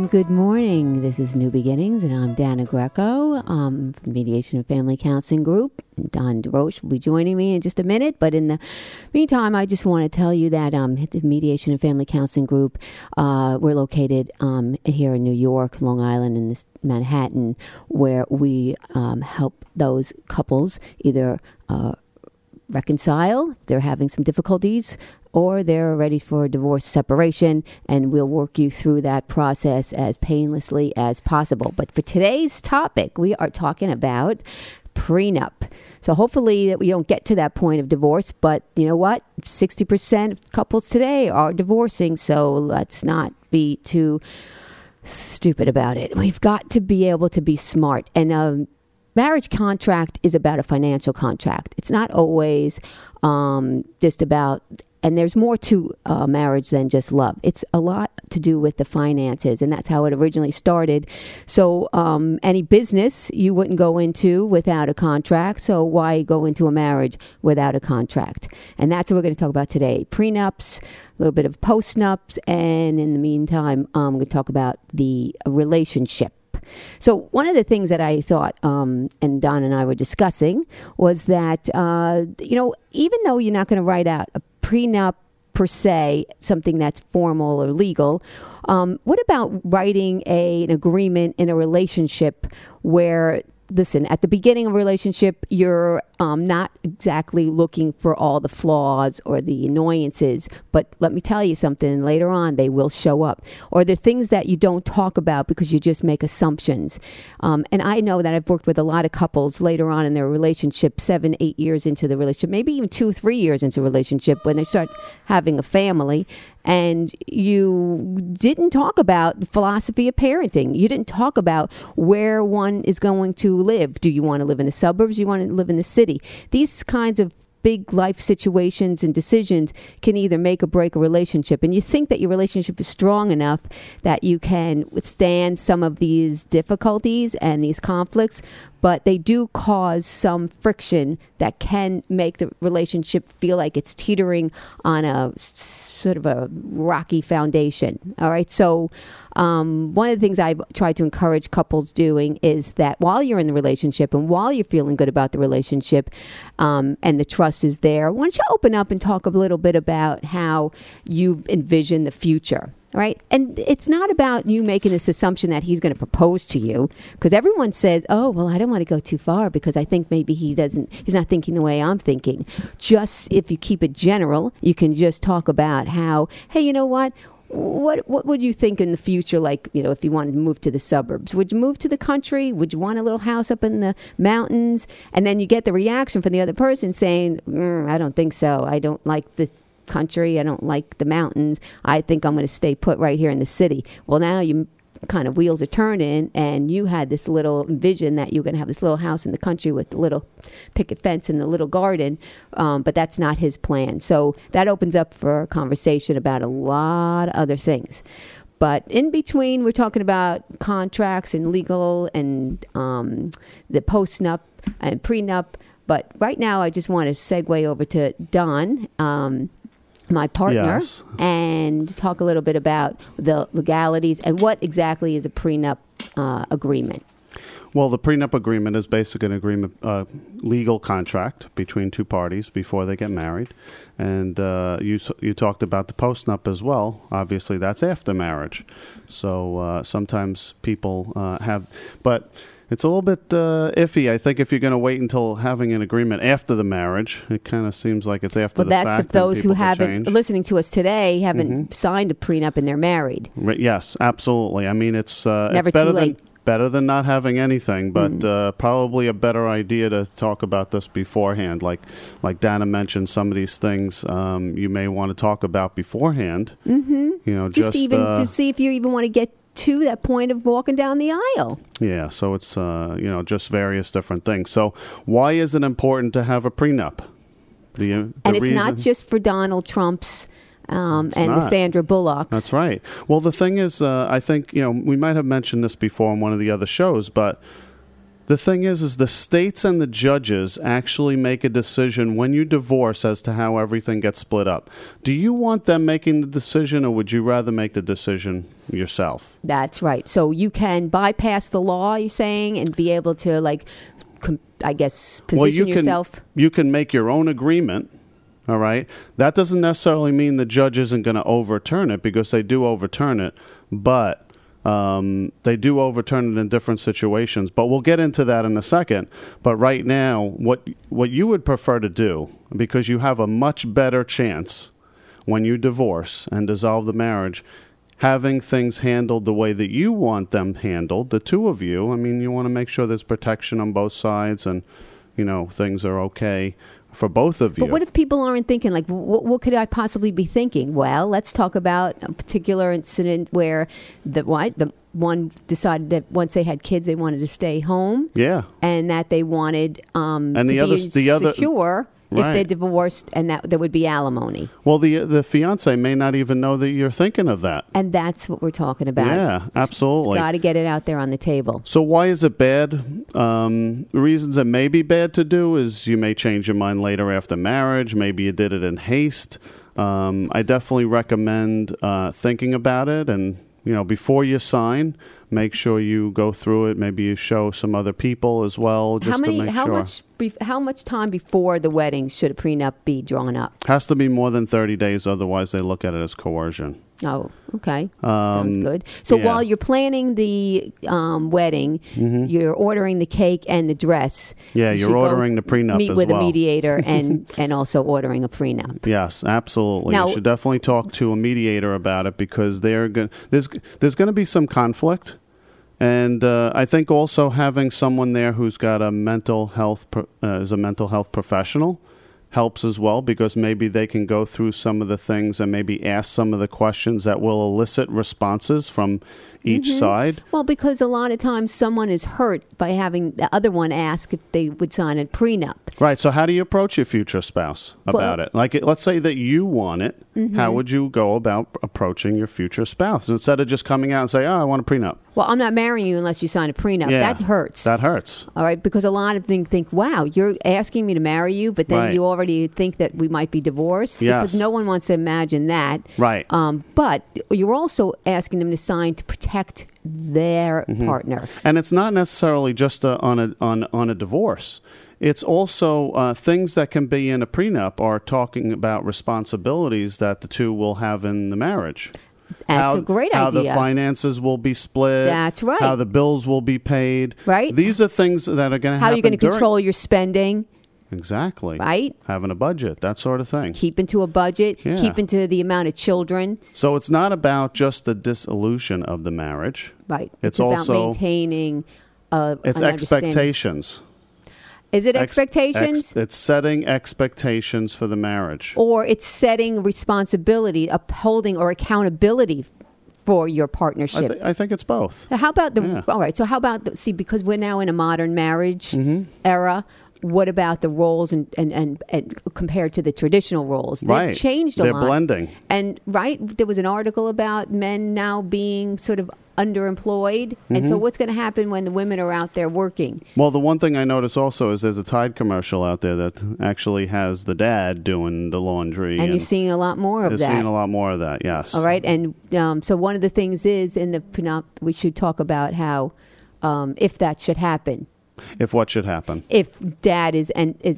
Good morning. This is New Beginnings, and I'm Dana Greco from Mediation and Family Counseling Group. Don DeRoche will be joining me in just a minute, but in the meantime, I just want to tell you that the Mediation and Family Counseling Group, we're located here in New York, Long Island, in this Manhattan, where we help those couples either reconcile if they're having some difficulties, or they're ready for a divorce separation, and we'll work you through that process as painlessly as possible. But for today's topic, we are talking about prenup. So hopefully that we don't get to that point of divorce, but you know what? 60% of couples today are divorcing, so let's not be too stupid about it. We've got to be able to be smart. And marriage contract is about a financial contract. It's not always just about, and there's more to marriage than just love. It's a lot to do with the finances, and that's how it originally started. So any business you wouldn't go into without a contract, so why go into a marriage without a contract? And that's what we're going to talk about today. Prenups, a little bit of postnups, and in the meantime, I'm going to talk about the relationship. So one of the things that I thought, and Don and I were discussing, was that, even though you're not going to write out a prenup per se, something that's formal or legal, what about writing an agreement in a relationship where, listen, at the beginning of a relationship, you're not exactly looking for all the flaws or the annoyances, but let me tell you something, later on they will show up. Or the things that you don't talk about because you just make assumptions. And I know that I've worked with a lot of couples later on in their relationship, 7-8 years into the relationship, maybe even 2-3 years into a relationship, when they start having a family, and you didn't talk about the philosophy of parenting. You didn't talk about where one is going to live. Do you want to live in the suburbs? Do you want to live in the city? These kinds of big life situations and decisions can either make or break a relationship. And you think that your relationship is strong enough that you can withstand some of these difficulties and these conflicts, but they do cause some friction that can make the relationship feel like it's teetering on a sort of a rocky foundation. All right. So one of the things I've tried to encourage couples doing is that while you're in the relationship and while you're feeling good about the relationship and the trust is there, why don't you open up and talk a little bit about how you envision the future? Right. And it's not about you making this assumption that he's going to propose to you, because everyone says, oh, well, I don't want to go too far because I think maybe he's not thinking the way I'm thinking. Just if you keep it general, you can just talk about how, hey, you know what? What would you think in the future, like, if you wanted to move to the suburbs? Would you move to the country? Would you want a little house up in the mountains? And then you get the reaction from the other person saying, I don't think so. I don't like the country. I don't like the mountains. I think I'm going to stay put right here in the city. Well, now you kind of wheels are turning, and you had this little vision that you're going to have this little house in the country with the little picket fence and the little garden, but that's not his plan. So that opens up for a conversation about a lot of other things. But in between, we're talking about contracts and legal and the postnup and prenup. But right now, I just want to segue over to Don, my partner, yes, and talk a little bit about the legalities and what exactly is a prenup agreement. Well, the prenup agreement is basically an agreement, legal contract between two parties before they get married. And you talked about the postnup as well. Obviously, that's after marriage. So sometimes people but it's a little bit iffy. I think if you're going to wait until having an agreement after the marriage, it kind of seems like it's after the fact. Well, that's if those who haven't, listening to us today, haven't signed a prenup and they're married. Yes, absolutely. I mean, it's never better too late. Better than not having anything, but probably a better idea to talk about this beforehand. Like Dana mentioned, some of these things you may want to talk about beforehand. Mm-hmm. Just even to see if you even want to get to that point of walking down the aisle. Yeah, so it's just various different things. So why is it important to have a prenup? And it's reason? Not just for Donald Trump's and the Sandra Bullocks. That's right. Well, the thing is, I think, we might have mentioned this before on one of the other shows, but The thing is the states and the judges actually make a decision when you divorce as to how everything gets split up. Do you want them making the decision, or would you rather make the decision yourself? That's right. So you can bypass the law, you're saying, and be able to, like, I guess, position yourself. You can make your own agreement. All right. That doesn't necessarily mean the judge isn't going to overturn it, because they do overturn it, but they do overturn it in different situations. But we'll get into that in a second. But right now, what you would prefer to do, because you have a much better chance when you divorce and dissolve the marriage, having things handled the way that you want them handled, the two of you. I mean, you want to make sure there's protection on both sides, and things are okay for both of you. But what if people aren't thinking, like, what could I possibly be thinking? Well, let's talk about a particular incident where the one decided that once they had kids, they wanted to stay home. Yeah. And that they wanted and to the other secure if right. they're divorced, and that there would be alimony. Well, the fiance may not even know that you're thinking of that. And that's what we're talking about. Yeah, absolutely. Got to get it out there on the table. So why is it bad? Reasons it may be bad to do is you may change your mind later after marriage. Maybe you did it in haste. I definitely recommend thinking about it, and before you sign, make sure you go through it. Maybe you show some other people as well, just to make sure. How much time before the wedding should a prenup be drawn up? Has to be more than 30 days, otherwise they look at it as coercion. Oh, okay. Sounds good. So while you're planning the wedding, you're ordering the cake and the dress. Yeah, you're ordering the prenup as well. Meet with a mediator and also ordering a prenup. Yes, absolutely. Now, you should definitely talk to a mediator about it, because there's going to be some conflict. And I think also having someone there who's got a mental health is a mental health professional helps as well, because maybe they can go through some of the things and maybe ask some of the questions that will elicit responses from each side. Well, because a lot of times someone is hurt by having the other one ask if they would sign a prenup. Right. So how do you approach your future spouse about it? Like, let's say that you want it. How would you go about approaching your future spouse instead of just coming out and say, "Oh, I want a prenup"? Well, I'm not marrying you unless you sign a prenup. Yeah, that hurts. That hurts. All right, because a lot of them think, wow, you're asking me to marry you, but then Right. you already think that we might be divorced. Yes. Because no one wants to imagine that. Right. But you're also asking them to sign to protect their partner. And it's not necessarily just on a divorce. It's also things that can be in a prenup are talking about responsibilities that the two will have in the marriage. That's a great How idea. the finances will be split. That's right. How the bills will be paid. Right. These are things that are going to happen. How you're going to control your spending. Exactly. Right. Having a budget, that sort of thing. Keep into a budget. Yeah. Keep into the amount of children. So it's not about just the dissolution of the marriage. Right. It's about also maintaining it's an understanding. expectations. Is it expectations? It's setting expectations for the marriage. Or it's setting responsibility, upholding or accountability for your partnership. I think it's both. How about Yeah. all right, so how about because we're now in a modern marriage era, what about the roles and compared to the traditional roles? They've Right. changed a They're lot. blending. And there was an article about men now being sort of underemployed. And so what's going to happen when the women are out there working? Well, the one thing I notice also is there's a Tide commercial out there that actually has the dad doing the laundry. And you're seeing a lot more of you're that. seeing a lot more of that, yes. All right. And so one of the things is in the prenup, we should talk about how if that should happen. If what should happen? If dad is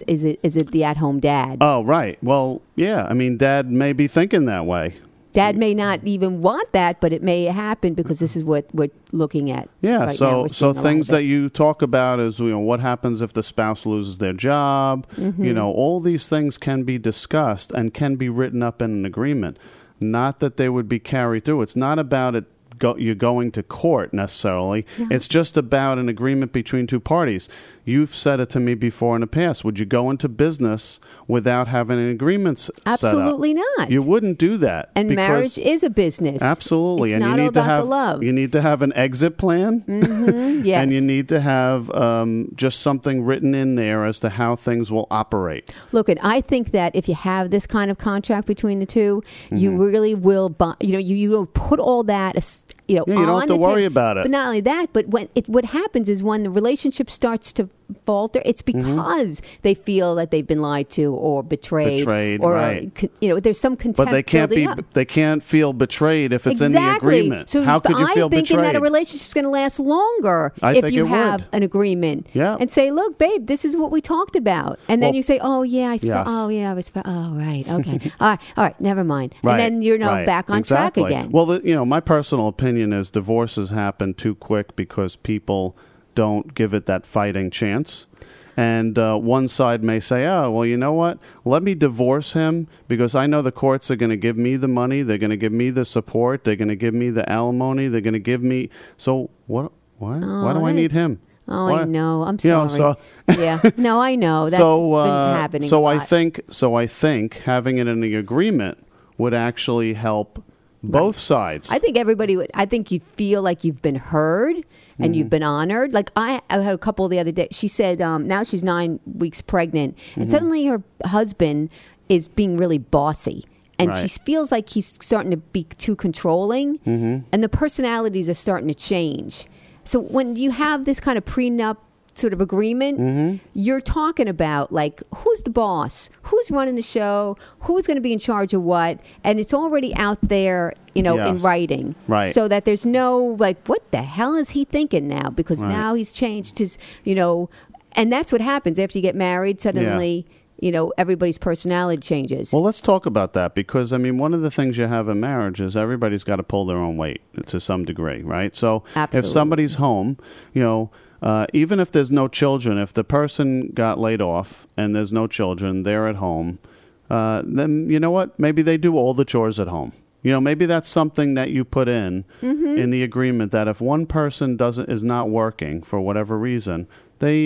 it the at-home dad? Oh, right. Well, yeah. I mean, dad may be thinking that way. Dad may not even want that, but it may happen because this is what we're looking at. Yeah. right now. So We're so seeing a lot things of it. that you talk about is what happens if the spouse loses their job. All these things can be discussed and can be written up in an agreement. Not that they would be carried through. It's not about it. You're going to court necessarily. No. It's just about an agreement between two parties. You've said it to me before in the past. Would you go into business without having an agreement set up? Absolutely not. You wouldn't do that. And because- marriage is a business. Absolutely. It's And not you all need to about have the love. you need to have an exit plan. Yes. And you need to have just something written in there as to how things will operate. Look, and I think that if you have this kind of contract between the two, you really will. You will put all that you know, Yeah, you don't have to worry about it. But not only that, but what happens is when the relationship starts to falter, it's because they feel that they've been lied to or betrayed or right. you know, there's some contempt. But they can't building up. They can't feel betrayed if it's in the agreement. So how could you feel I'm thinking betrayed? that a relationship's going to last longer if you have an agreement. Yeah. And say, look, babe, this is what we talked about. And then you say, oh yeah, I saw. Yes. Oh yeah, I was. Oh right, okay, all right, never mind. Right. And then you're back on track again. Well, you know, my personal opinion is divorces happen too quick because people don't give it that fighting chance. And one side may say, oh, well, you know what? Let me divorce him because I know the courts are going to give me the money. They're going to give me the support. They're going to give me the alimony. They're going to give me. So what? Why do I need him? Oh, what? I know. I'm sorry. You know, yeah. No, I know. That's been happening a lot. I think having it in the agreement would actually help both sides. I think everybody would. I think you feel like you've been heard and you've been honored. Like I had a couple the other day. She said now she's 9 weeks pregnant, and suddenly her husband is being really bossy. And she feels like he's starting to be too controlling, and the personalities are starting to change. So when you have this kind of prenup sort of agreement, you're talking about like who's the boss, who's running the show, who's going to be in charge of what, and it's already out there, you know, in writing, right? So that there's no like, what the hell is he thinking now? Because now he's changed his, you know, and that's what happens after you get married. Suddenly. Yeah. You know, everybody's personality changes. Well, let's talk about that because, I mean, one of the things you have in marriage is everybody's got to pull their own weight to some degree, right? So if somebody's home, you know, even if there's no children, if the person got laid off and there's no children, they're at home, then you know what? Maybe they do all the chores at home. You know, maybe that's something that you put in the agreement that if one person is not working for whatever reason, they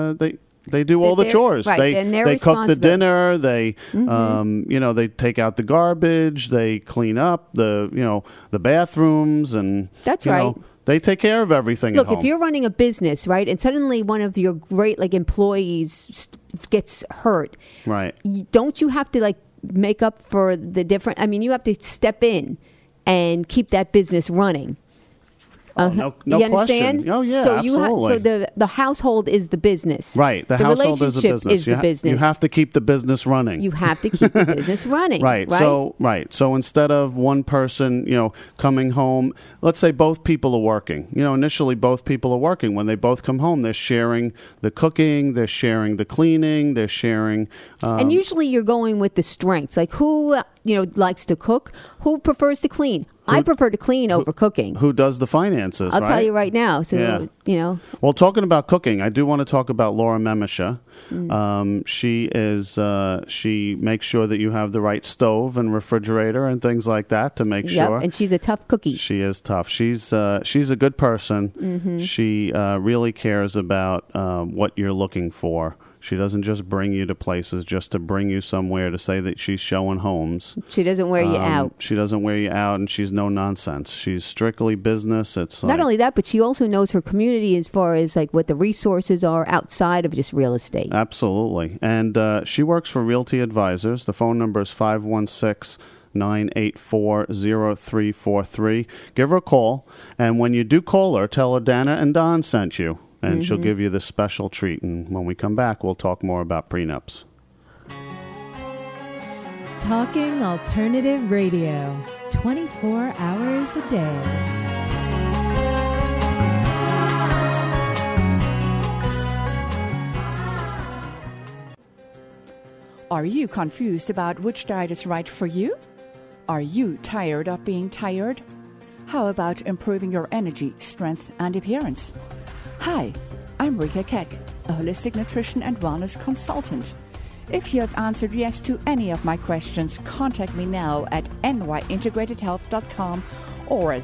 do all the chores. Right, they cook the dinner. They, you know, they take out the garbage. They clean up the bathrooms, and that's you know, they take care of everything. Look, at home. If you're running a business, right, and suddenly one of your great employees gets hurt, right? Don't you have to make up for the different? I mean, you have to step in and keep that business running. No you understand? Question. Oh yeah, so absolutely. The household is the business, right? The household is the business. Is the business. You have to keep the business running. You have to keep the business running, right? So instead of one person, you know, coming home, let's say both people are working. You know, initially both people are working. When they both come home, they're sharing the cooking, they're sharing the cleaning, they're sharing. And usually you're going with the strengths, like who likes to cook, who prefers to clean. I prefer to clean over cooking. Who does the finances? I'll tell you right now. So, you know. Well, talking about cooking, I do want to talk about Laura Memisha. She makes sure that you have the right stove and refrigerator and things like that to make sure. And she's a tough cookie. She is tough. She's a good person. She really cares about what you're looking for. She doesn't just bring you to places just to bring you somewhere to say that she's showing homes. She doesn't wear you out. She doesn't wear you out, and she's no nonsense. She's strictly business. It's not only that, but she also knows her community as far as what the resources are outside of just real estate. Absolutely. And she works for Realty Advisors. The phone number is 516-984-0343. Give her a call, and when you do call her, tell her Dana and Don sent you. And she'll give you this special treat. And when we come back, we'll talk more about prenups. Talking Alternative Radio, 24 hours a day. Are you confused about which diet is right for you? Are you tired of being tired? How about improving your energy, strength, and appearance? Hi, I'm Rika Keck, a holistic nutrition and wellness consultant. If you have answered yes to any of my questions, contact me now at nyintegratedhealth.com or at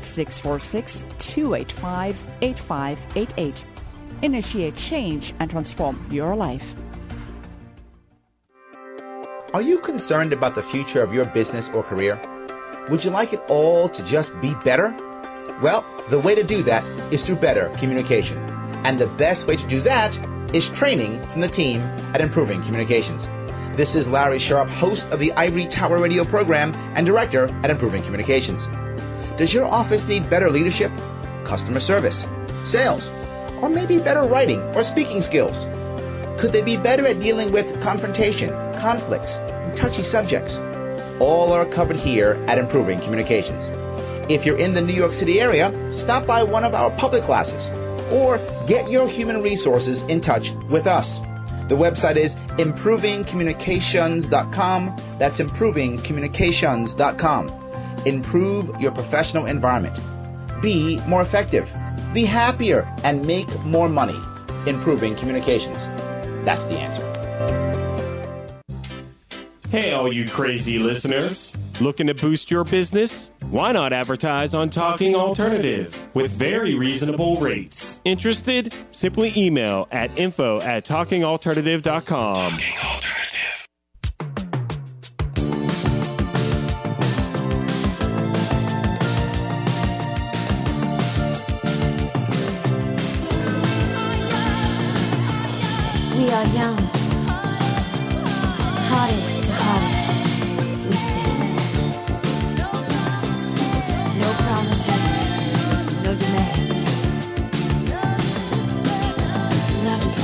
646-285-8588. Initiate change and transform your life. Are you concerned about the future of your business or career? Would you like it all to just be better? Well, the way to do that is through better communication. And the best way to do that is training from the team at Improving Communications. This is Larry Sharp, host of the Ivory Tower Radio program and director at Improving Communications. Does your office need better leadership, customer service, sales, or maybe better writing or speaking skills? Could they be better at dealing with confrontation, conflicts, and touchy subjects? All are covered here at Improving Communications. If you're in the New York City area, stop by one of our public classes or get your human resources in touch with us. The website is improvingcommunications.com. That's improvingcommunications.com. Improve your professional environment. Be more effective. Be happier and make more money. Improving Communications. That's the answer. Hey, all you crazy listeners. Looking to boost your business? Why not advertise on Talking Alternative with very reasonable rates? Interested? Simply email at info@talkingalternative.com. Talking Alternative. We are young, hearted to heart, we stand. No promises, no demands. Love is a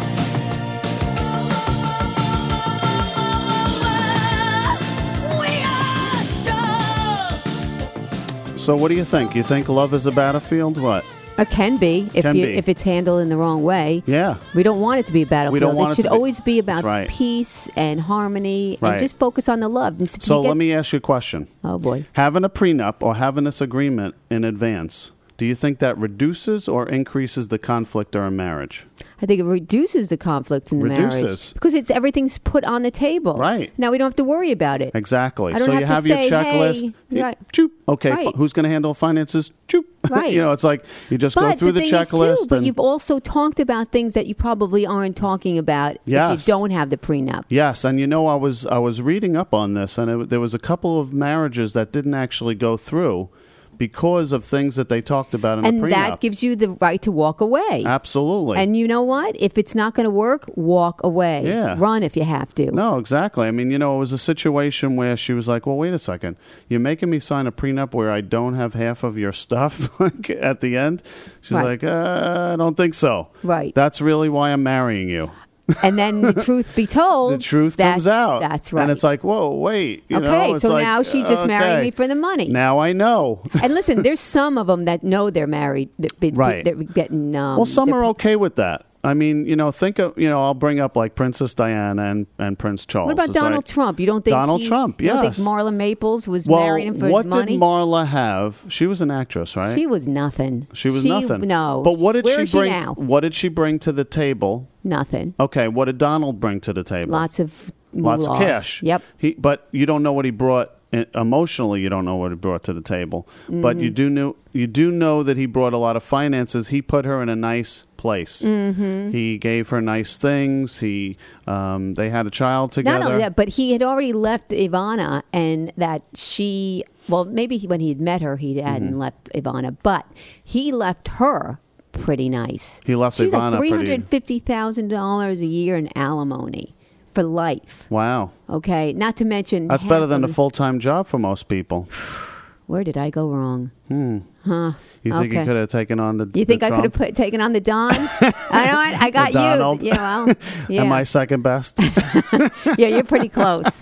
battlefield. So what do you think? You think love is a battlefield? What? It can be if it's handled in the wrong way. Yeah. We don't want it to be a battlefield. We don't want it should it to be. always be about Right. peace and harmony Right. and just focus on the love. And So let me ask you a question. Oh, boy. Having a prenup or having this agreement in advance, do you think that reduces or increases the conflict or a marriage? I think it reduces the conflict in the marriage. Reduces. Because everything's put on the table. Right. Now we don't have to worry about it. Exactly. I don't So have you to have your say, checklist. hey, right. Choop. Okay, Right. who's going to handle finances? Choop. Right. You know, it's like you just go But through the thing is, checklist. too, but and you've also talked about things that you probably aren't talking about Yes. if you don't have the prenup. Yes, and you know, I was reading up on this, and there was a couple of marriages that didn't actually go through because of things that they talked about in And the prenup. that gives you the right to walk away. Absolutely. And you know what? If it's not going to work, walk away. Yeah. Run if you have to. No, exactly. I mean, you know, it was a situation where she was like, well, wait a second. You're making me sign a prenup where I don't have half of your stuff at the end? She's Right. like, I don't think so. Right. That's really why I'm marrying you. And then the truth be told, The truth comes out. That's right. And it's like, whoa, wait. You know, okay, it's so like, now she's just marrying okay. me for the money. Now I know. And listen, there's some of them that know they're married. Right. They're getting. Well, some they're- are okay with that. I mean, you know, think of, you know, I'll bring up like Princess Diana and Prince Charles. What about It's Donald like- Trump? You don't think Donald Trump, You don't yes. think Marla Maples was Well, marrying him for what his money? did Marla have? She was an actress, right? She was nothing. She was nothing. No. But what did Where she is bring? now? What did she bring to the table? Nothing. Okay, what did Donald bring to the table? Lots of Lots of moolah. cash. Yep. But you don't know what he brought emotionally. You don't know what he brought to the table. But you do know that he brought a lot of finances. He put her in a nice place. Mm-hmm. He gave her nice things. They had a child together. Not only that, but he had already left Ivana, and that she. Well, maybe when he had met her, he hadn't Mm-hmm. left Ivana, but he left her pretty nice. He left She's Ivana like pretty- $350,000 a year in alimony for life. Wow. Okay, not to mention That's half better than a of- full-time job for most people. Where did I go wrong? Huh? You think he Okay. could have taken on the You think the I could Trump? have taken on the Don? I know it. I got The Donald? you. Yeah, well, yeah. Am I second best? Yeah, you're pretty close.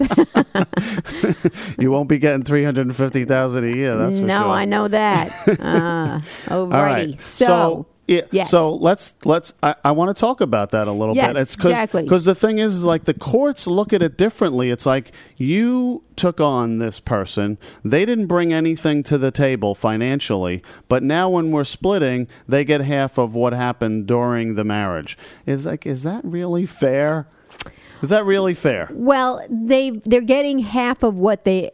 You won't be getting $350,000 a year. That's for no, sure. I know that. Alrighty. All right. So yeah, yes. so let's. I want to talk about that a little Yes, bit. It's exactly. Because the thing is, like, the courts look at it differently. It's like you took on this person. They didn't bring anything to the table financially, but now when we're splitting, they get half of what happened during the marriage. Is that really fair? Is that really fair? Well, they're getting half of what they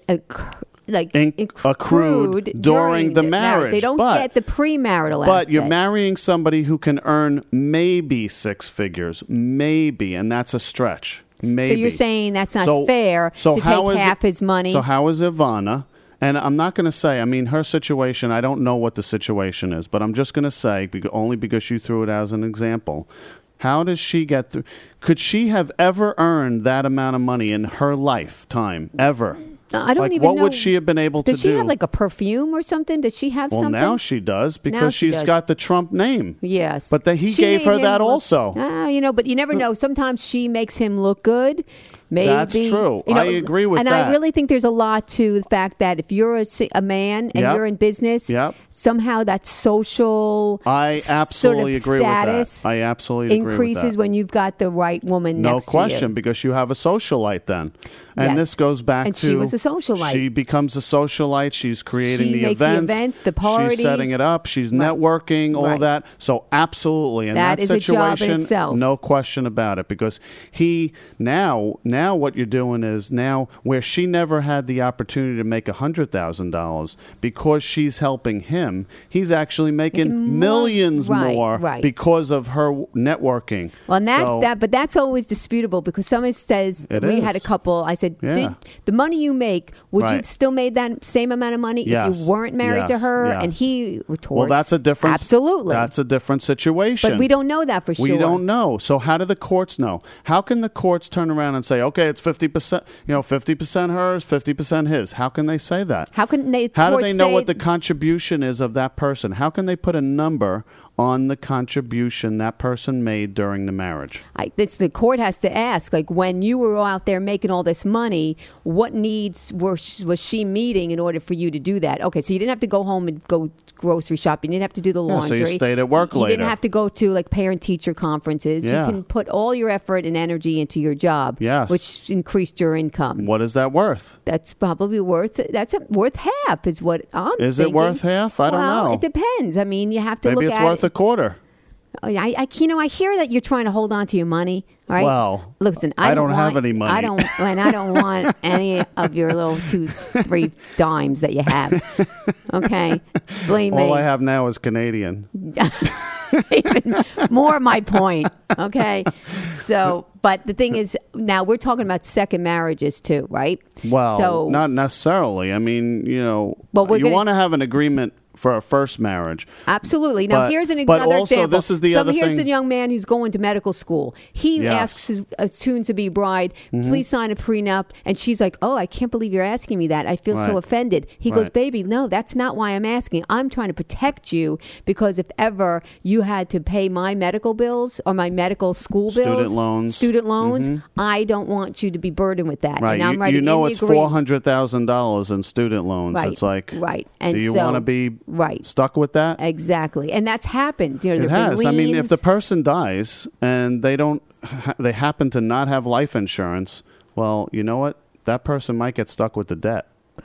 accrued during the marriage. They don't But- get the premarital But you're asset. marrying somebody who can earn maybe six figures, maybe, and that's a stretch. Maybe. So you're saying that's not fair to take half his money? So how is Ivana? And I'm not going to say, I mean, her situation, I don't know what the situation is, but I'm just going to say, only because you threw it as an example, how does she get through? Could she have ever earned that amount of money in her lifetime, ever? I don't Like, even what know. would she have been able to Does she do? have like a perfume or something? Does she have Well, something? now she does because Now she she's does. got the Trump name. Yes. But he She gave made her him that look- also. But you never know. Sometimes she makes him look good. Maybe. That's true. I agree with and that. I really think there's a lot to the fact that if you're a man and Yep. you're in business, Yep. somehow that social I sort absolutely of agree with status that. I absolutely agree with increases that. when you've got the right woman No next question, to you. because you have a socialite then. And Yes. this goes back And to... she was a socialite. She becomes a socialite. She's creating She the makes the events. events, the parties. She's setting it up. She's Right. networking, all Right. that. So absolutely. In That that is a job in situation, itself. no question about it. Because now what you're doing is now where she never had the opportunity to make $100,000 because she's helping him, he's actually making Making more. millions Right, more right. because of her networking. Well, and that's So- that, but that's always disputable because someone says It we is. had a couple. I said, Yeah. Did the money you make, would you Right. have still made that same amount of money if Yes. you weren't married to Yes. her? Yes. And he retorts, Well, that's a different. Absolutely, That's a different situation. but we don't know that for sure. We don't know. So how do the courts know? How can the courts turn around and say, okay, it's 50%, 50% hers, 50% his? How can they say that? How can they? How do courts they know say- what the contribution is of that person? How can they put a number on the contribution that person made during the marriage? The court has to ask, like, when you were out there making all this money, what needs was she meeting in order for you to do that? Okay, so you didn't have to go home and go grocery shopping. You didn't have to do the Yeah, so you laundry. stayed at work You later. didn't have to go to like parent-teacher conferences. Yeah. You can put all your effort and energy into your job, Yes. which increased your income. What is that worth? That's probably worth half, is what I'm Is thinking. it worth half? I don't Well, know. it depends. I mean, you have to Maybe look it's at worth it. a quarter. I hear that you're trying to hold on to your money. All right. Well, listen, I don't have want- any money. I don't want any of your little 2-3 dimes that you have. Okay, blame me. All I have now is Canadian. Even more my point. Okay, so but the thing is, now we're talking about second marriages too, right? Well, so not necessarily. I mean, But we're you gonna- want to have an agreement for a first marriage. absolutely. Now But- here's but another also, example. this is the other Here's thing- the young man who's going to medical school. He Yes. asks his soon-to-be bride, Mm-hmm. "Please sign a prenup," and she's like, "Oh, I can't believe you're asking me that. I feel so Right. offended." He goes, Right. "Baby, no, that's not why I'm asking. I'm trying to protect you because if ever you had to pay my medical bills or my medical school bills, Student loans. I don't want you to be burdened with that." Right. And I'm writing you know in the it's agreement. $400,000 in student loans. Right. It's like, Right. And do you so- want to be right. stuck with that? Exactly, and that's happened. It there've been has. I mean, if liens. the person dies and they happen to not have life insurance, well, you know what? That person might get stuck with the debt.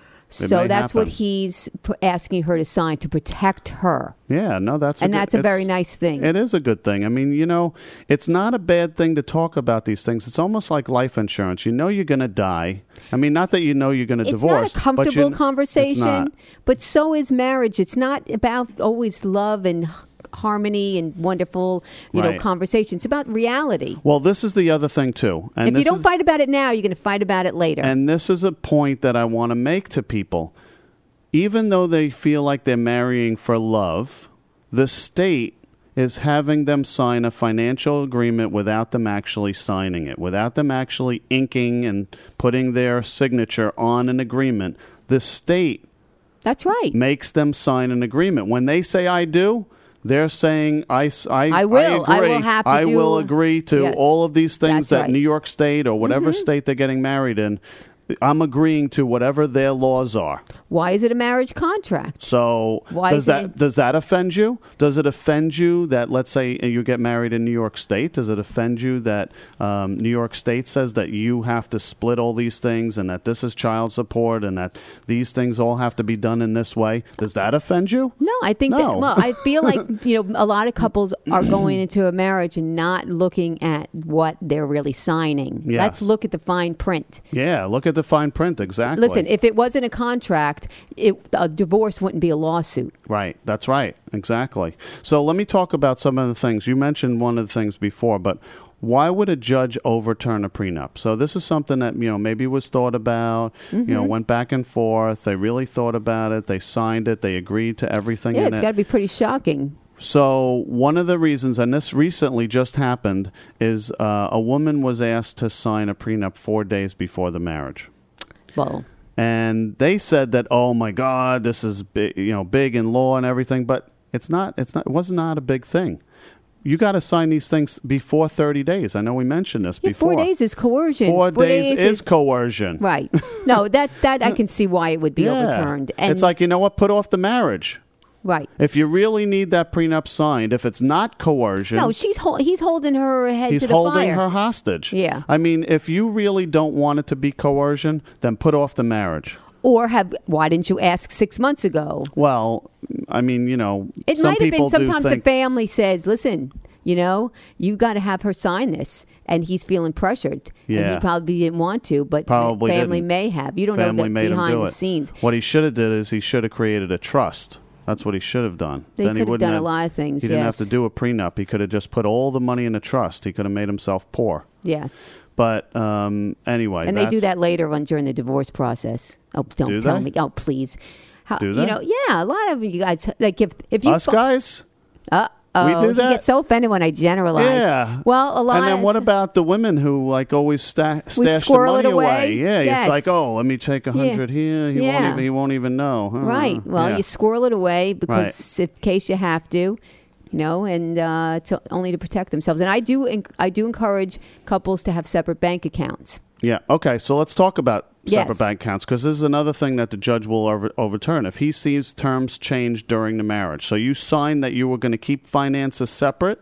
So may that's what happen. he's asking her to sign to protect her. Yeah, no, that's And that's a very it's- nice thing. It is a good thing. I mean, it's not a bad thing to talk about these things. It's almost like life insurance. You know you're going to die. I mean, not that you know you're going to It's divorce. not a comfortable It's conversation, not. but so is marriage. It's not about always love and harmony and wonderful, Right. conversation. It's about reality. Well, this is the other thing too. And If you this don't is- fight about it now, you're going to fight about it later. And this is a point that I want to make to people. Even though they feel like they're marrying for love, the state is having them sign a financial agreement without them actually signing it, without them actually inking and putting their signature on an agreement. The state That's right. makes them sign an agreement. When they say "I do," they're saying I will. I agree. will have to I do- will agree to Yes. all of these things That's that right. Mm-hmm. New York State or whatever state they're getting married in. I'm agreeing to whatever their laws are. Why is it a marriage contract? So Why does is that it- does that offend you? Does it offend you that, let's say, you get married in New York State? Does it offend you that New York State says that you have to split all these things and that this is child support and that these things all have to be done in this way? Does that offend you? No, I think No. I feel like, a lot of couples are going into a marriage and not looking at what they're really signing. Yes. Let's look at the fine print. Yeah, look at the fine print, exactly. Listen, if it wasn't a contract, a divorce wouldn't be a lawsuit. Right, that's right, exactly. So let me talk about some of the things. You mentioned one of the things before, but why would a judge overturn a prenup? So this is something that, maybe was thought about, went back and forth. They really thought about it. They signed it. They agreed to everything Yeah, in it's it. got to be pretty shocking. So one of the reasons, and this recently just happened, is a woman was asked to sign a prenup 4 days before the marriage. Well, And they said that, oh my God, this is big, big in law and everything, but it was not a big thing. You got to sign these things before 30 days. I know we mentioned this before. 4 days is coercion. 4 days is coercion. Right. No, that I can see why it would be overturned. And it's like, you know what? Put off the marriage. Right. If you really need that prenup signed, if it's not coercion. No, he's holding her head to the fire. He's holding her hostage. Yeah. I mean, if you really don't want it to be coercion, then put off the marriage. Or why didn't you ask 6 months ago? Well, I mean, it some might have people been sometimes do think, the family says, listen, you got to have her sign this. And he's feeling pressured. Yeah. And he probably didn't want to, but probably family didn't. may have. You don't Family know made that him behind do the it. scenes. What he should have did is he should have created a trust. That's what he should have done. They Then he could have wouldn't done a lot of things, He didn't have yes. to do a prenup. He could have just put all the money in a trust. He could have made himself poor. Yes. But anyway. And they do that later on during the divorce process. Oh, don't Do tell they? me. Oh, please. Do they? Yeah, a lot of you guys, like if you... Us guys? We do that? He gets so offended when I generalize. Yeah. Well, a lot And then what about the women who always stash the squirrel money it away? Yeah, Yes. it's like, oh, let me take 100 here. He won't even know. Right. Well, yeah. you squirrel it away because Right. in case you have to, and only to protect themselves. And I do encourage couples to have separate bank accounts. Yeah. Okay. So let's talk about separate Yes. bank accounts, because this is another thing that the judge will overturn if he sees terms change during the marriage. So you signed that you were going to keep finances separate,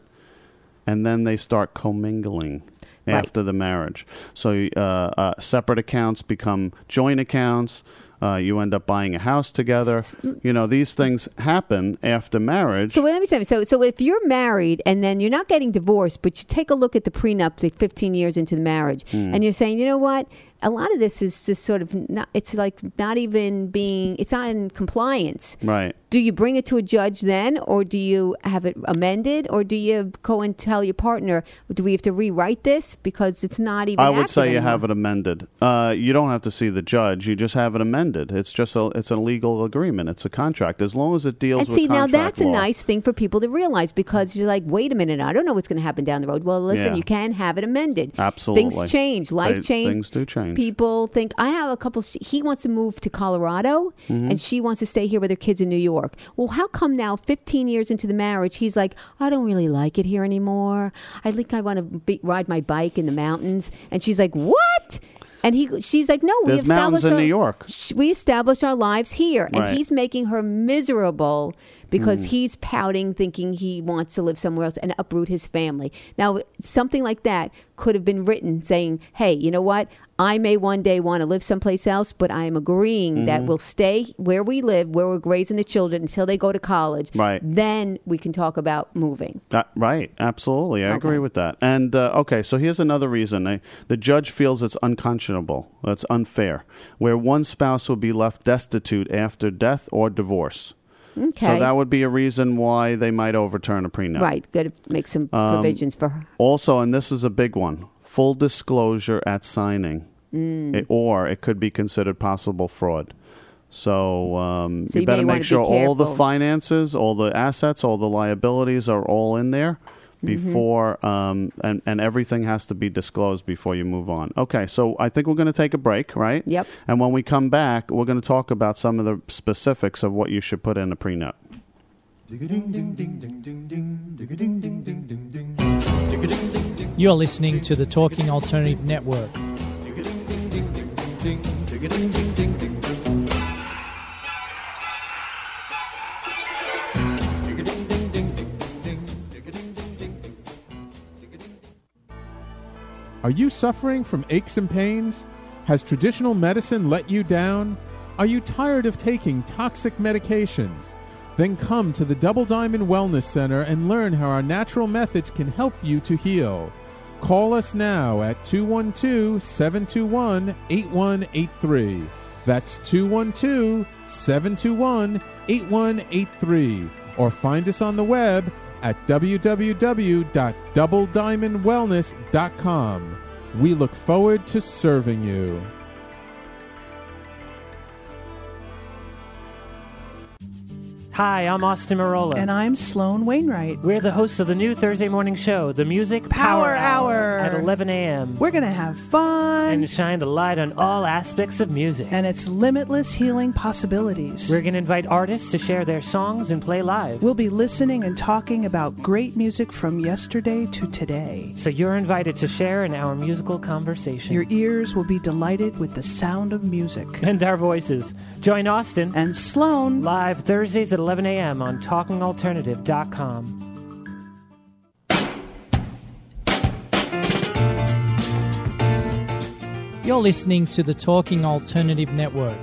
and then they start commingling after the marriage. So separate accounts become joint accounts. You end up buying a house together. These things happen after marriage. So let me say, so if you're married and then you're not getting divorced, but you take a look at the prenup, 15 years into the marriage, and you're saying, you know what? A lot of this is just sort of not. It's like not even being. It's not in compliance. Right. Do you bring it to a judge then, or do you have it amended, or do you go and tell your partner, do we have to rewrite this because it's not even? I would say you anymore? have it amended. You don't have to see the judge. You just have it amended. It's just it's a legal agreement. It's a contract. As long as it deals And with see, now contract that's law. a nice thing for people to realize, because you're like, wait a minute, I don't know what's going to happen down the road. Well, listen, Yeah. you can have it amended. Absolutely. Things change. Life change. Things do change. People think, I have a couple, he wants to move to Colorado Mm-hmm. and she wants to stay here with her kids in New York. Well, how come now, 15 years into the marriage, he's like, I don't really like it here anymore. I think I want to ride my bike in the mountains. And she's like, what? And she's like, no, There's mountains in New York. We established our lives here. And Right. he's making her miserable because he's pouting, thinking he wants to live somewhere else and uproot his family. Now, something like that could have been written saying, hey, you know what? I may one day want to live someplace else, but I am agreeing that we'll stay where we live, where we're raising the children until they go to college. Right. Then we can talk about moving. Right. Absolutely. I Okay. agree with that. And, so here's another reason. The judge feels it's unconscionable. That's unfair, where one spouse will be left destitute after death or divorce. Okay. So that would be a reason why they might overturn a prenup. Right. Got to make some provisions for her. Also, and this is a big one, full disclosure at signing. Or it could be considered possible fraud. So you you better may wanna make be sure all the careful. finances, all the assets, all the liabilities are all in there before, and everything has to be disclosed before you move on. Okay, so I think we're going to take a break, right? Yep. And when we come back, we're going to talk about some of the specifics of what you should put in a prenup. You're listening to the Talking Alternative Network. Are you suffering from aches and pains? Has traditional medicine let you down? Are you tired of taking toxic medications? Then come to the Double Diamond Wellness Center and learn how our natural methods can help you to heal. Call us now at 212-721-8183. That's 212-721-8183. Or find us on the web at www.doublediamondwellness.com. We look forward to serving you. Hi, I'm Austin Marola. And I'm Sloan Wainwright. We're the hosts of the new Thursday morning show, The Music Power Hour. At 11 a.m. We're going to have fun. And shine the light on all aspects of music. And its limitless healing possibilities. We're going to invite artists to share their songs and play live. We'll be listening and talking about great music from yesterday to today. So you're invited to share in our musical conversation. Your ears will be delighted with the sound of music. And our voices. Join Austin and Sloan live Thursdays at 11 a.m. on TalkingAlternative.com. You're listening to the Talking Alternative Network.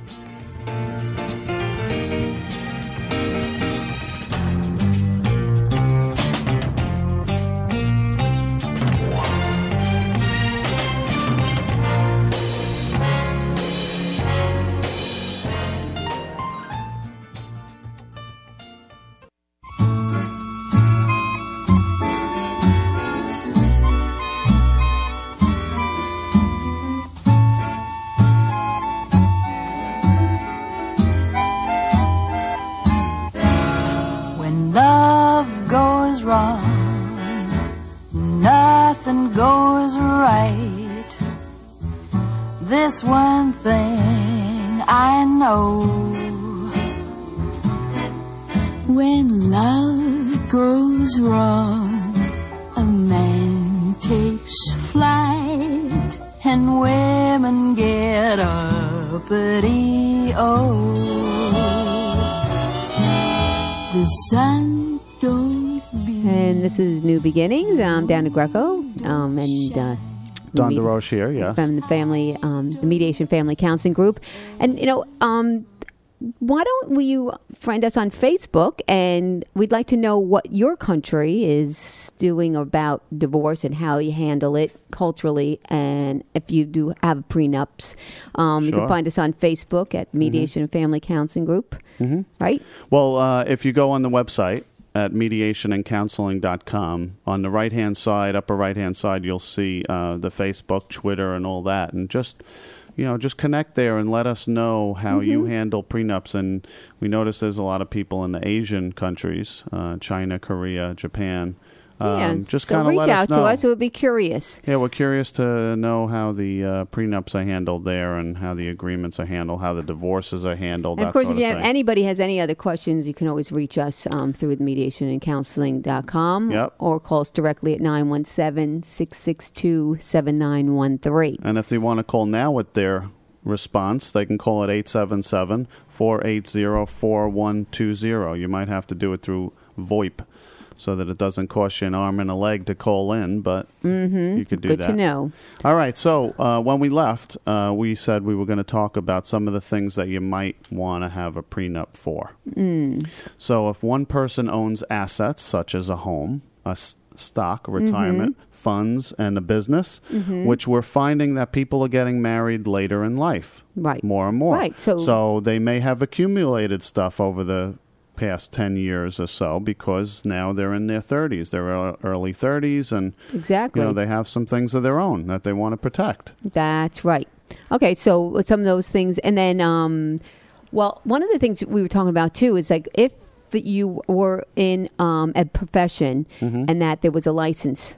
This one thing I know, when love goes wrong, a man takes flight and women get uppity. Oh, the sun don't be. And this is New Beginnings. I'm Dana Greco, and Don DeRoche here, yes. From the family, the Mediation Family Counseling Group. And, why don't you friend us on Facebook? And we'd like to know what your country is doing about divorce and how you handle it culturally. And if you do have prenups, you can find us on Facebook at Mediation Family Counseling Group, right? Well, if you go on the website, at mediationandcounseling.com. On the right-hand side, upper right-hand side, you'll see the Facebook, Twitter, and all that. And just connect there and let us know how you handle prenups. And we notice there's a lot of people in the Asian countries, China, Korea, Japan. Just kind of reach let out us know. to us. It would be curious. Yeah, we're curious to know how the prenups are handled there and how the agreements are handled, how the divorces are handled. And of course, if anybody has any other questions, you can always reach us through mediationandcounseling.com or call us directly at 917-662-7913. And if they want to call now with their response, they can call at 877-480-4120. You might have to do it through VoIP, so that it doesn't cost you an arm and a leg to call in, but you could do that. Good to know. All right, so when we left, we said we were going to talk about some of the things that you might want to have a prenup for. So if one person owns assets, such as a home, a stock, retirement, funds, and a business, which we're finding that people are getting married later in life. Right. More and more. Right. So they may have accumulated stuff over the past 10 years or so, because now they're in their 30s, their early 30s, and they have some things of their own that they want to protect. That's right. Okay, so some of those things, and then one of the things we were talking about too is like if you were in a profession and that there was a license.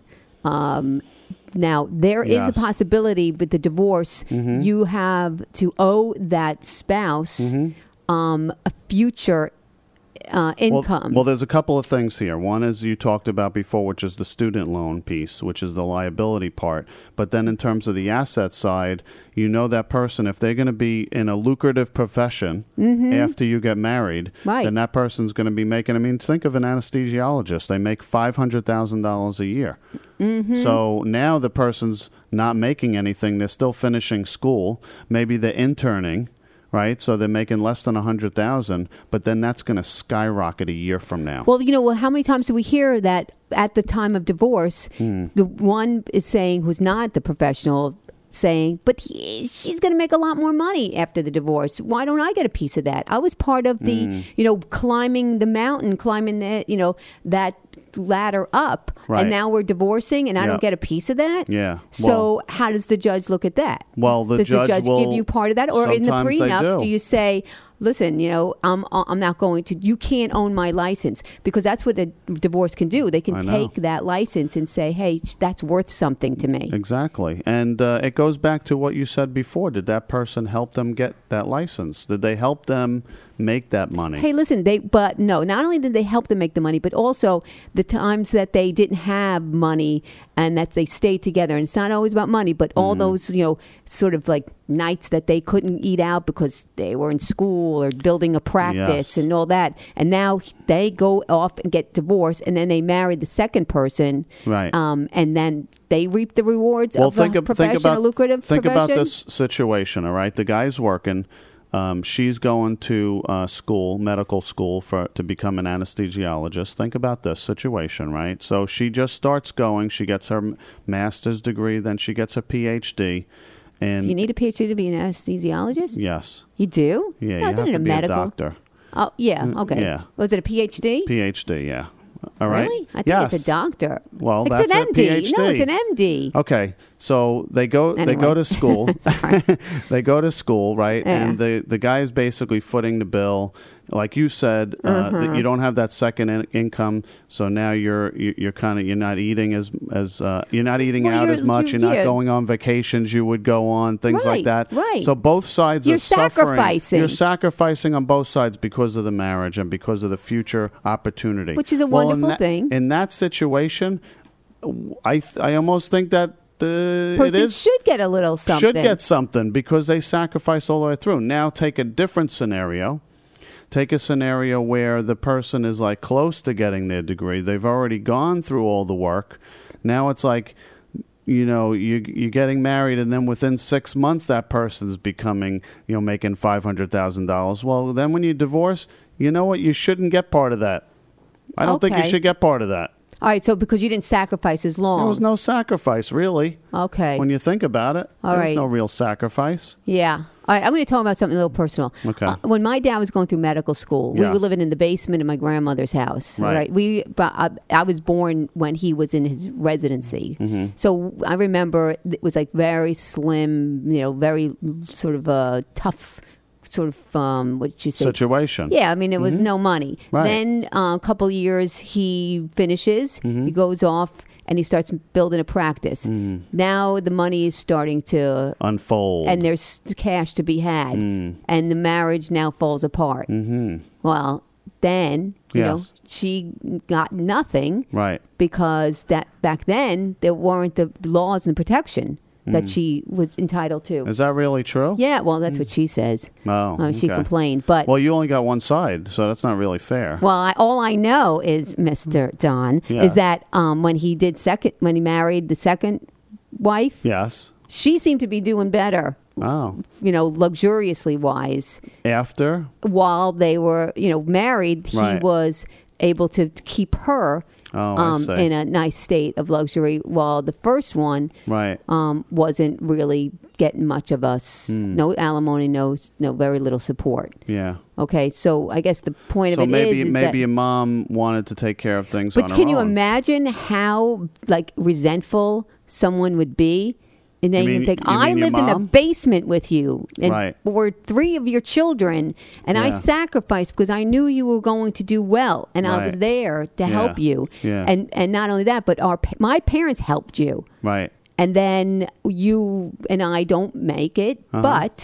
Now, there is a possibility with the divorce, you have to owe that spouse a future income. Well, there's a couple of things here. One is you talked about before, which is the student loan piece, which is the liability part. But then in terms of the asset side, that person, if they're going to be in a lucrative profession after you get married, then that person's going to be making, think of an anesthesiologist. They make $500,000 a year. So now the person's not making anything. They're still finishing school. Maybe they're interning. Right, so they're making less than $100,000, but then that's going to skyrocket a year from now. Well, how many times do we hear that at the time of divorce, the one is saying who's not the professional saying, but she's going to make a lot more money after the divorce. Why don't I get a piece of that? I was part of the, climbing the mountain, climbing the, that ladder up, and now we're divorcing, and I don't get a piece of that. Yeah. So how does the judge look at that? Well, does the judge give you part of that, or in the prenup, do you say, listen, I'm not going to, you can't own my license, because that's what a divorce can do. They can take that license and say, hey, that's worth something to me. Exactly. And it goes back to what you said before. Did that person help them get that license? Did they help them make that money? Hey, listen, but no, not only did they help them make the money, but also the times that they didn't have money and that they stayed together. And it's not always about money, but all those, sort of like nights that they couldn't eat out because they were in school or building a practice and all that. And now they go off and get divorced, and then they marry the second person. Right. And then they reap the rewards of a lucrative profession. Think about this situation, all right? The guy's working. She's going to medical school to become an anesthesiologist. Think about this situation, right? So she just starts going. She gets her master's degree, then she gets her PhD. And do you need a PhD to be an anesthesiologist? Yes. You do? Yeah, no, you have to be a doctor. Oh, yeah, okay. Yeah. Was it a PhD? PhD, yeah. All right. Really? I think it's a doctor. Well, it's that's an MD. a PhD. No, it's an MD. Okay, so they go to school. They go to school, right? Yeah. And the guy is basically footing the bill, like you said. That you don't have that second income, so now you're not eating as you're not eating out as much. You're not going on vacations you would go on, things like that. Right. So both sides are suffering. Sacrificing. You're sacrificing on both sides because of the marriage and because of the future opportunity, which is a wonderful thing. In that situation, I almost think that person should get a little something. Should get something because they sacrifice all the way through. Now take a different scenario. Take a scenario where the person is like close to getting their degree. They've already gone through all the work. Now it's like, you're getting married, and then within 6 months that person's becoming, making $500,000. Well, then when you divorce, you know what? You shouldn't get part of that. I don't think you should get part of that. All right, so because you didn't sacrifice as long. There was no sacrifice, really. Okay. When you think about it, there was no real sacrifice. Yeah. All right, I'm going to talk about something a little personal. Okay. When my dad was going through medical school, we were living in the basement of my grandmother's house. Right. I was born when he was in his residency. Mm-hmm. So I remember it was like very slim, very sort of a tough sort of what did you say? Situation. Yeah, I mean, it was no money. Right. Then a couple of years he finishes, he goes off and he starts building a practice. Now the money is starting to unfold, and there's cash to be had, and the marriage now falls apart. Well, then she got nothing, right? Because that back then there weren't the laws and protection that she was entitled to. Is that really true? Yeah, well, that's what she says. Oh, she complained, but well, you only got one side, so that's not really fair. Well, all I know is, Mr. Don, is that when he married the second wife, yes, she seemed to be doing better. Oh, luxuriously wise. After, while they were, married, he was able to keep her. In a nice state of luxury, while the first one wasn't really getting much of us. No alimony, no very little support. Yeah. Okay, so I guess the point of it maybe is maybe a mom wanted to take care of things on her own. But can you imagine how resentful someone would be? And then you think, I lived in the basement with you, and were 3 of your children, and I sacrificed because I knew you were going to do well, and I was there to help you. Yeah. And not only that, but my parents helped you. Right. And then you and I don't make it, but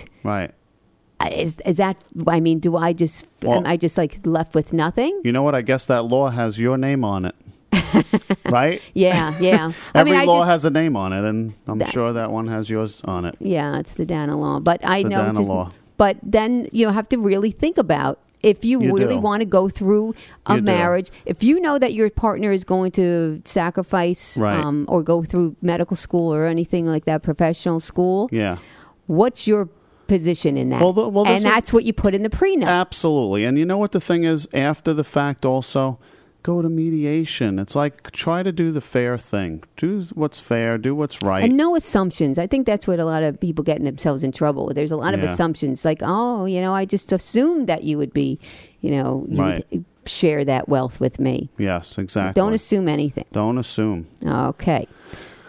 is that? I mean, am I just left with nothing? You know what? I guess that law has your name on it. Right? Yeah. Every law has a name on it, and I'm sure that one has yours on it. Yeah, it's the Dana law. But I know Dana law. But then you have to really think about if you really want to go through a marriage. If you know that your partner is going to sacrifice or go through medical school or anything like that, professional school. Yeah. What's your position in that? Well, and that's what you put in the prenup. Absolutely. And you know what the thing is? After the fact also, go to mediation. It's like, try to do the fair thing. Do what's fair. Do what's right. And no assumptions. I think that's what a lot of people get themselves in trouble with. There's a lot of assumptions. Like, I just assumed that you would be, you would share that wealth with me. Yes, exactly. Don't assume anything. Don't assume. Okay.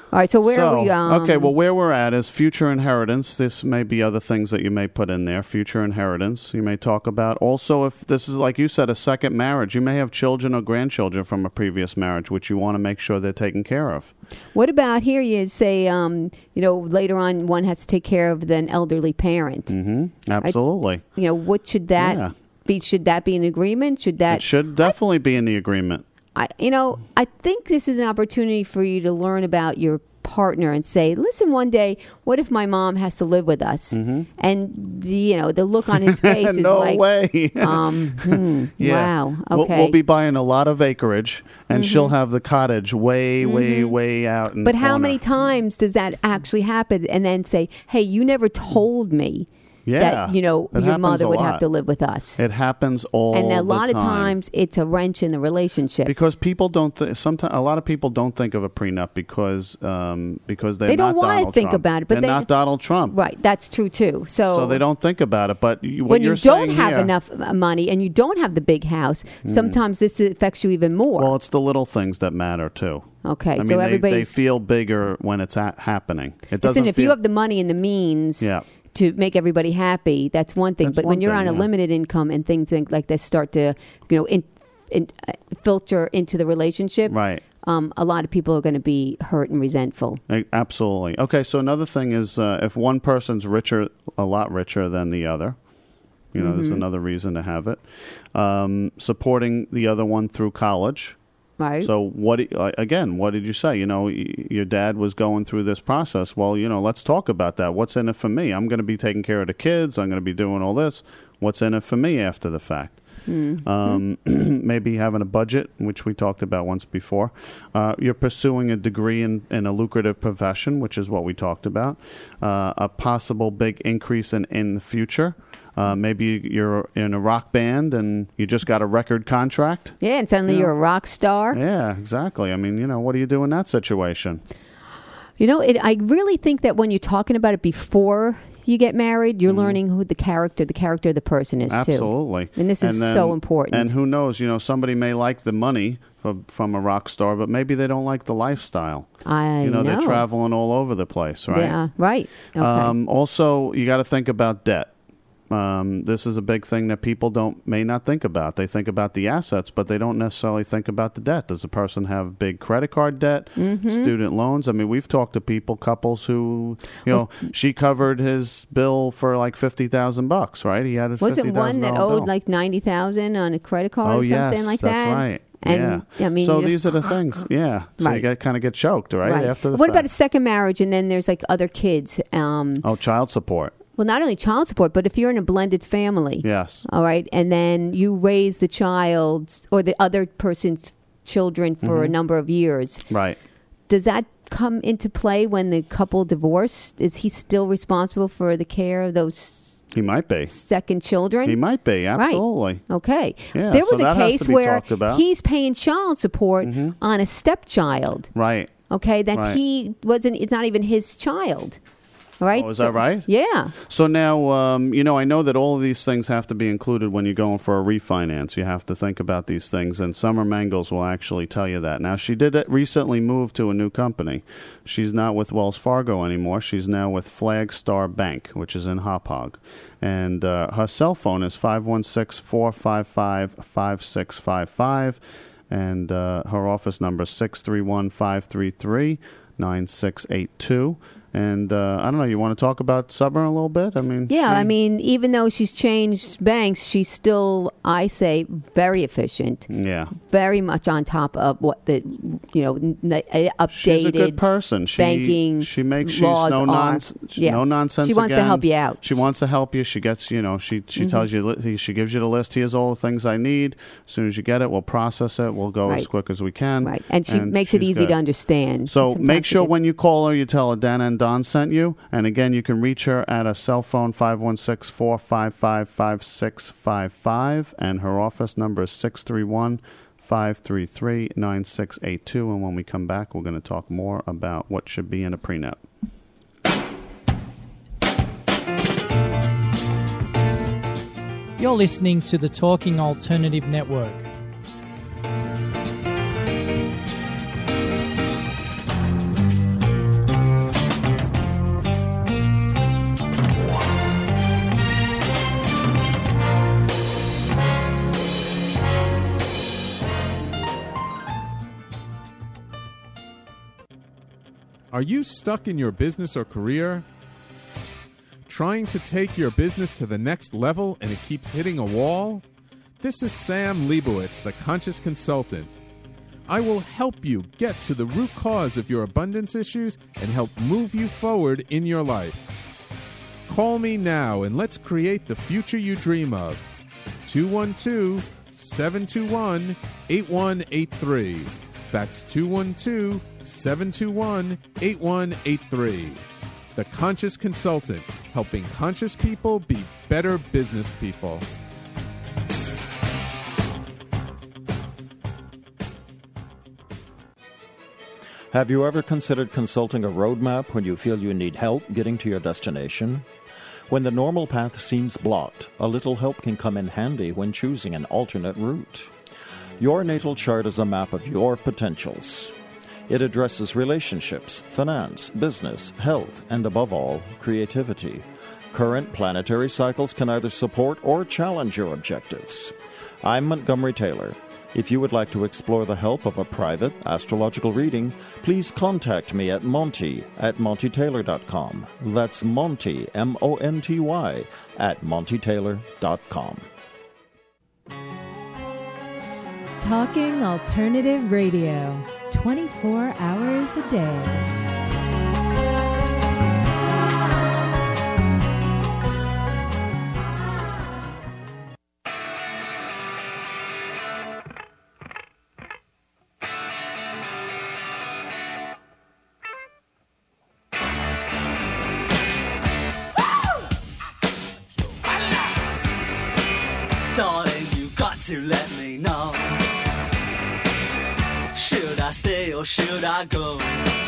All right, so where are we? Okay, well, where we're at is future inheritance. This may be other things that you may put in there. Future inheritance. You may talk about also if this is, like you said, a second marriage. You may have children or grandchildren from a previous marriage, which you want to make sure they're taken care of. What about here? You say, later on, one has to take care of an elderly parent. Mm-hmm. Absolutely. What should that be? Should that be an agreement? It should definitely be in the agreement. I think this is an opportunity for you to learn about your partner and say, listen, one day, what if my mom has to live with us? Mm-hmm. And the look on his face is no like, way. Wow. Okay. We'll be buying a lot of acreage, and she'll have the cottage way out. But how many times does that actually happen? And then say, hey, you never told me. That your mother would have to live with us. It happens all the time. And a lot of times it's a wrench in the relationship. Because people don't sometimes a lot of people don't think of a prenup because they don't want to think about it. But they're not Donald Trump. Right, that's true too. So they don't think about it. But when you don't have enough money and you don't have the big house, sometimes this affects you even more. Well, it's the little things that matter too. Okay, so they feel bigger when it's happening. It doesn't. Listen, if you have the money and the means. Yeah. To make everybody happy, that's one thing. But when you're on a limited income and things like this start to, filter into the relationship, right? A lot of people are going to be hurt and resentful. Absolutely. Okay, so another thing is if one person's a lot richer than the other, there's another reason to have it. Supporting the other one through college. Right. So what did you say? Your dad was going through this process. Well, let's talk about that. What's in it for me? I'm going to be taking care of the kids. I'm going to be doing all this. What's in it for me after the fact? Maybe having a budget, which we talked about once before. You're pursuing a degree in a lucrative profession, which is what we talked about. A possible big increase in the future. Maybe you're in a rock band and you just got a record contract. Yeah, and suddenly you're a rock star. Yeah, exactly. I mean, what do you do in that situation? I really think that when you're talking about it before you get married, you're learning who the character of the person is, Absolutely. too. Absolutely. And this is so important. And who knows, somebody may like the money from a rock star, but maybe they don't like the lifestyle. I know. They're traveling all over the place, right? Yeah, right. Okay. Also, you got to think about debt. This is a big thing that people may not think about. They think about the assets, but they don't necessarily think about the debt. Does the person have big credit card debt, student loans? I mean, we've talked to couples who, she covered his bill for like $50,000, right? He had a $50,000 Was it one that owed like $90,000 on a credit card or something like that? That's right. And, I mean, so these are the things, So right. you kind of get choked, right? After the What fact. about a second marriage and then there's like other kids? Child support. Well, not only child support, but if you're in a blended family. Yes. All right. And then you raise the child or the other person's children for a number of years. Right. Does that come into play when the couple divorce? Is he still responsible for the care of those? He might be. Second children? He might be, absolutely. Right. Okay. Yeah, there was a case where he's paying child support on a stepchild. Right. Okay. That it's not even his child. Right? Oh, is that right? Yeah. So now, I know that all of these things have to be included when you're going for a refinance. You have to think about these things, and Summer Mangles will actually tell you that. Now, she did recently move to a new company. She's not with Wells Fargo anymore. She's now with Flagstar Bank, which is in Hauppauge. And her cell phone is 516-455-5655, and her office number is 631-533-9682. And I don't know, you want to talk about Summer a little bit? I mean, even though she's changed banks, she's still, I say, very efficient. Yeah. Very much on top of what the, updated she's a good person. Banking she makes she's no nonsense. She wants to help you out. She wants to help you. She gets, she tells you, she gives you the list. Here's all the things I need. As soon as you get it, we'll process it. We'll go as quick as we can. Right. And she makes it easy to understand. So make sure when you call her, you tell her Dana and Don sent you. And again, you can reach her at a cell phone 516-455-5655, and her office number is 631-533-9682. And when we come back, we're going to talk more about what should be in a prenup. You're listening to the Talking Alternative Network. Are you stuck in your business or career? Trying to take your business to the next level and it keeps hitting a wall? This is Sam Leibowitz, the Conscious Consultant. I will help you get to the root cause of your abundance issues and help move you forward in your life. Call me now and let's create the future you dream of. 212-721-8183. That's 212-721-8183. The Conscious Consultant, helping conscious people be better business people. Have you ever considered consulting a roadmap when you feel you need help getting to your destination? When the normal path seems blocked, a little help can come in handy when choosing an alternate route. Your natal chart is a map of your potentials. It addresses relationships, finance, business, health, and above all, creativity. Current planetary cycles can either support or challenge your objectives. I'm Montgomery Taylor. If you would like to explore the help of a private astrological reading, please contact me at monty@montytaylor.com. That's Monty, M-O-N-T-Y, @montytaylor.com. Talking Alternative Radio, 24 hours a day. To let me know, should I stay or should I go?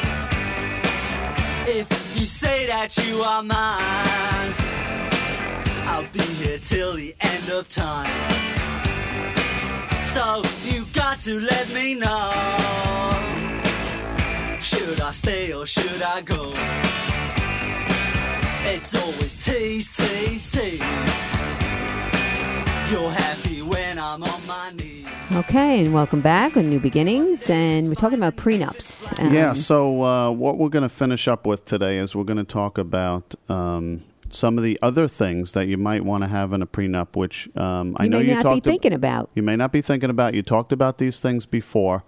If you say that you are mine, I'll be here till the end of time. So you got to let me know, should I stay or should I go? It's always tease, tease, tease. You're happy when I'm on my knees. Okay, and welcome back on New Beginnings, and we're talking about prenups. So what we're going to finish up with today is we're going to talk about some of the other things that you might want to have in a prenup, which I know you talked thinking about. You may not be thinking about. You talked about these things before,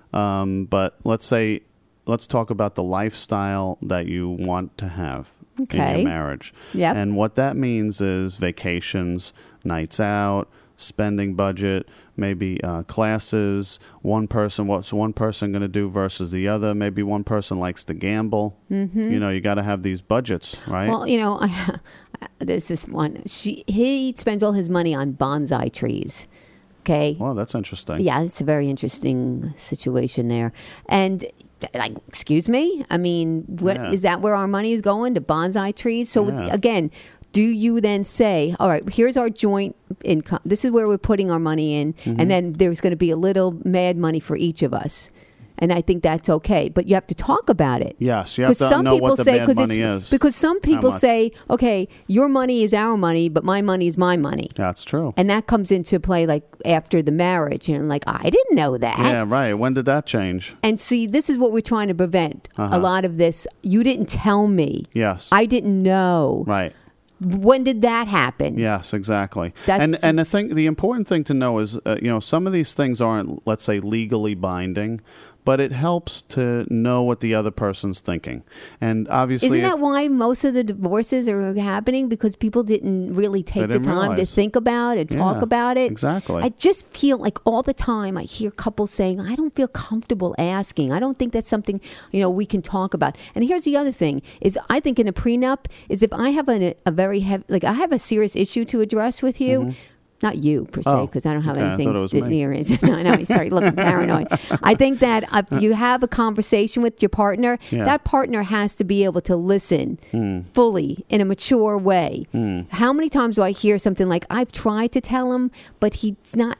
but let's talk about the lifestyle that you want to have in your marriage. Yep. And what that means is vacations, nights out, spending budget, maybe classes, what's one person going to do versus the other. Maybe one person likes to gamble. Mm-hmm. You know, you got to have these budgets, right? Well, you know, there's this one. He spends all his money on bonsai trees. Okay. Well, that's interesting. Yeah, it's a very interesting situation there. And like, excuse me? I mean, is that where our money is going, to bonsai trees? So again, do you then say, all right, here's our joint income. This is where we're putting our money in. Mm-hmm. And then there's going to be a little mad money for each of us. And I think that's okay. But you have to talk about it. Yes, you have to know what the mad money is. Because some people say, okay, your money is our money, but my money is my money. That's true. And that comes into play like after the marriage. And like, I didn't know that. Yeah, right. When did that change? And see, this is what we're trying to prevent. A lot of this, you didn't tell me. Yes. I didn't know. Right. When did that happen? Yes, exactly. And the important thing to know is, some of these things aren't, let's say, legally binding, but it helps to know what the other person's thinking. And obviously, isn't that why most of the divorces are happening? Because people didn't really take the time to think about it, talk about it. Exactly. I just feel like all the time I hear couples saying, I don't feel comfortable asking. I don't think that's something, we can talk about. And here's the other thing is, I think in a prenup is if I have a very heavy, I have a serious issue to address with you. Mm-hmm. Not you, per se, because I don't have anything near it. No, I know. Sorry, looking paranoid. I think that if you have a conversation with your partner, that partner has to be able to listen fully in a mature way. How many times do I hear something like, I've tried to tell him, but he's not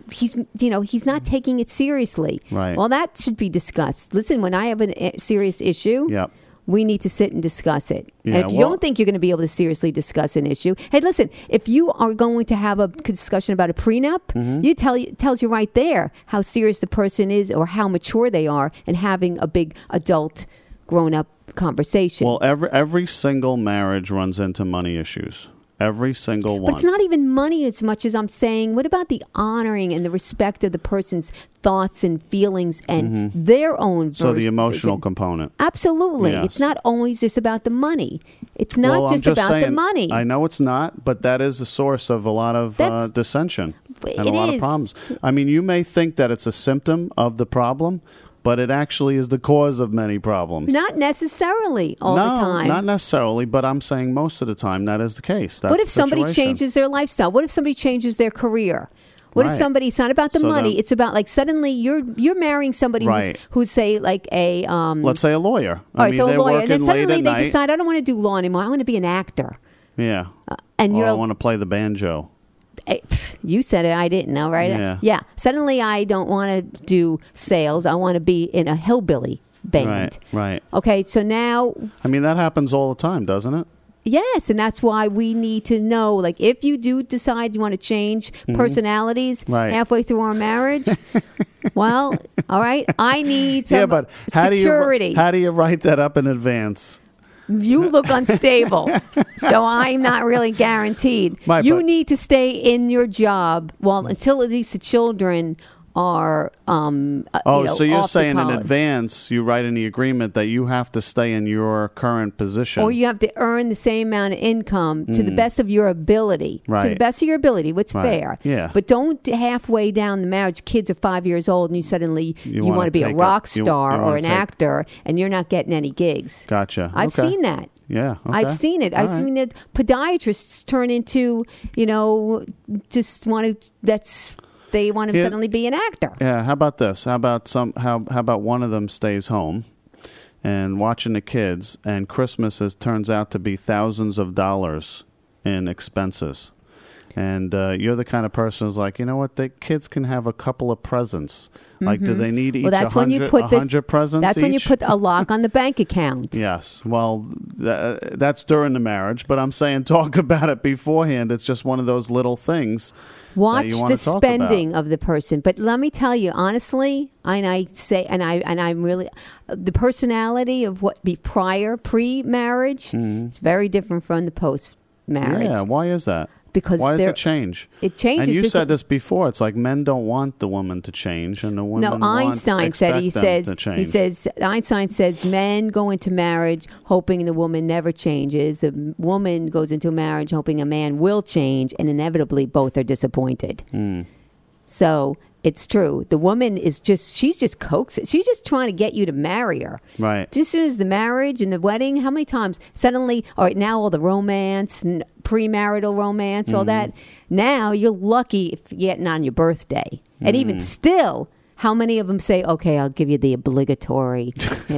taking it seriously. Right. Well, that should be discussed. Listen, when I have a serious issue, we need to sit and discuss it. Yeah, and if you don't think you're going to be able to seriously discuss an issue, hey, listen, if you are going to have a discussion about a prenup, it tells you right there how serious the person is or how mature they are in having a big adult grown-up conversation. Well, every single marriage runs into money issues. Every single one. But it's not even money as much as I'm saying, what about the honoring and the respect of the person's thoughts and feelings and their own So the emotional component. Absolutely. Yes. It's not always just about the money. It's not I'm just about saying, the money. I know it's not, but that is the source of a lot of dissension and a lot of problems. I mean, you may think that it's a symptom of the problem, but it actually is the cause of many problems. Not necessarily all the time. No, not necessarily, but I'm saying most of the time that is the case. That's what if the somebody situation. changes their lifestyle? What if somebody changes their career? What if Right. somebody? It's not about the So money. then- It's about like suddenly you're marrying somebody Right. who's say like a Let's say a lawyer. all right, so a they're lawyer, and then working late suddenly at they night. decide I don't want to do law anymore. I want to be an actor. Yeah. And or you're I want to play the banjo. You said it, I didn't. All right. Yeah. Suddenly I don't want to do sales. I want to be in a hillbilly band. Right. Okay, so now I mean, that happens all the time, doesn't it? yes, and that's why we need to know, like, if you do decide you want to change personalities Right. halfway through our marriage, well, all right, I need some Yeah, but how security. how do you write that up in advance? You look unstable, so I'm not really guaranteed. Right, you but- need to stay in your job until at least the children are. So you're off to saying in college. advance, you write in the agreement that you have to stay in your current position. Or you have to earn the same amount of income to the best of your ability. To the Right. best of your ability, what's Right. fair. Yeah. But don't halfway down the marriage, kids are 5 years old, and you suddenly you wanna want to be a take rock you star wanna or an take- actor, and you're not getting any gigs. Gotcha. I've Okay. seen that. Yeah. Okay. I've seen it. All I've right. seen it. Podiatrists turn into, just want to. They want to Here's- suddenly be an actor. Yeah. How about this? How about one of them stays home and watching the kids, and Christmas turns out to be thousands of dollars in expenses, and you're the kind of person who's like, you know what, the kids can have a couple of presents. Like, do they need each Well, that's when you 100 put this. 100 presents? That's when you each? put a lock on the bank account. Yes. Well, that's during the marriage, but I'm saying talk about it beforehand. It's just one of those little things. Watch you wanna the talk spending about. of the person. But let me tell you honestly, I'm really the personality of what be pre-marriage. It's very different from the post-marriage. Yeah. Why is that? Because why does they're- it change? It changes. And you because- said this before. It's like men don't want the woman to change, and the women No, Einstein said expect them to change. Einstein says men go into marriage hoping the woman never changes. The woman goes into a marriage hoping a man will change, and inevitably both are disappointed. So it's true. The woman she's just coaxing. She's just trying to get you to marry her. Right. Just as soon as the marriage and the wedding, how many times suddenly, all right, now all the romance, premarital romance, all that. Now you're lucky if you're getting on your birthday. And even still, how many of them say, okay, I'll give you the obligatory,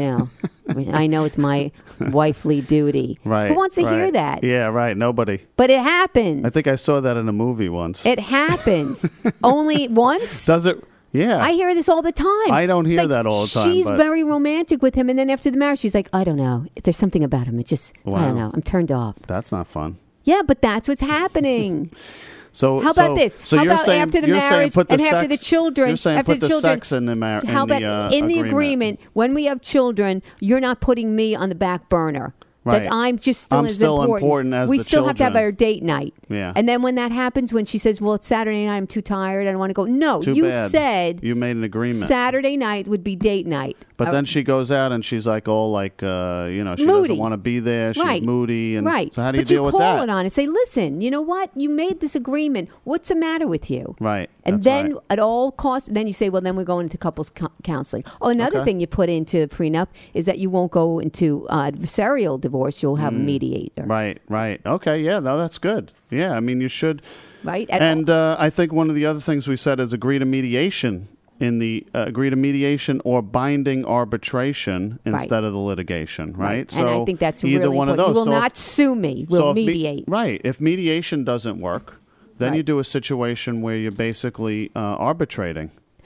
I know it's my wifely duty. Right. Who wants to hear right. that? Yeah, right. Nobody. But it happens. I think I saw that in a movie once. It happens. Only once? Does it? Yeah. I hear this all the time. I don't It's hear like that all the time, She's but- very romantic with him, and then after the marriage, she's like, I don't know. There's something about him. It just, I Wow. don't know. I'm turned off. That's not fun. Yeah, but that's what's happening. So How about this? So How you're about saying, after the you're saying marriage put the and after sex- the children? You're saying after put the the children, sex in the marriage. How about in the agreement when we have children? You're not putting me on the back burner. Right. That I'm just still I'm as still important. important as we the still have to have children. our date night. Yeah. And then when that happens, when she says, "Well, it's Saturday night. I'm too tired. I don't want to go." No, Too you bad. said You made an agreement. Saturday night would be date night. But then she goes out and she's like, all like, she Moody. doesn't want to be there. She's Right. moody. And right. So how do you but deal with call that? it on and say, listen, you know what? You made this agreement. What's the matter with you? Right. And That's then right. at all costs, then you say, well, then we're going into couples counseling. Oh, another Okay. thing you put into prenup is that you won't go into adversarial divorce. You'll have a mediator. Right. Okay. Yeah. No, that's good. Yeah. I mean, you should. Right. And I think one of the other things we said is agree to mediation agree to mediation or binding arbitration instead of the litigation, right? And I think that's either really one important. of those. You will So not if- sue me. so We'll if me- mediate. right. If mediation doesn't work, then Right. you do a situation where you're basically arbitrating.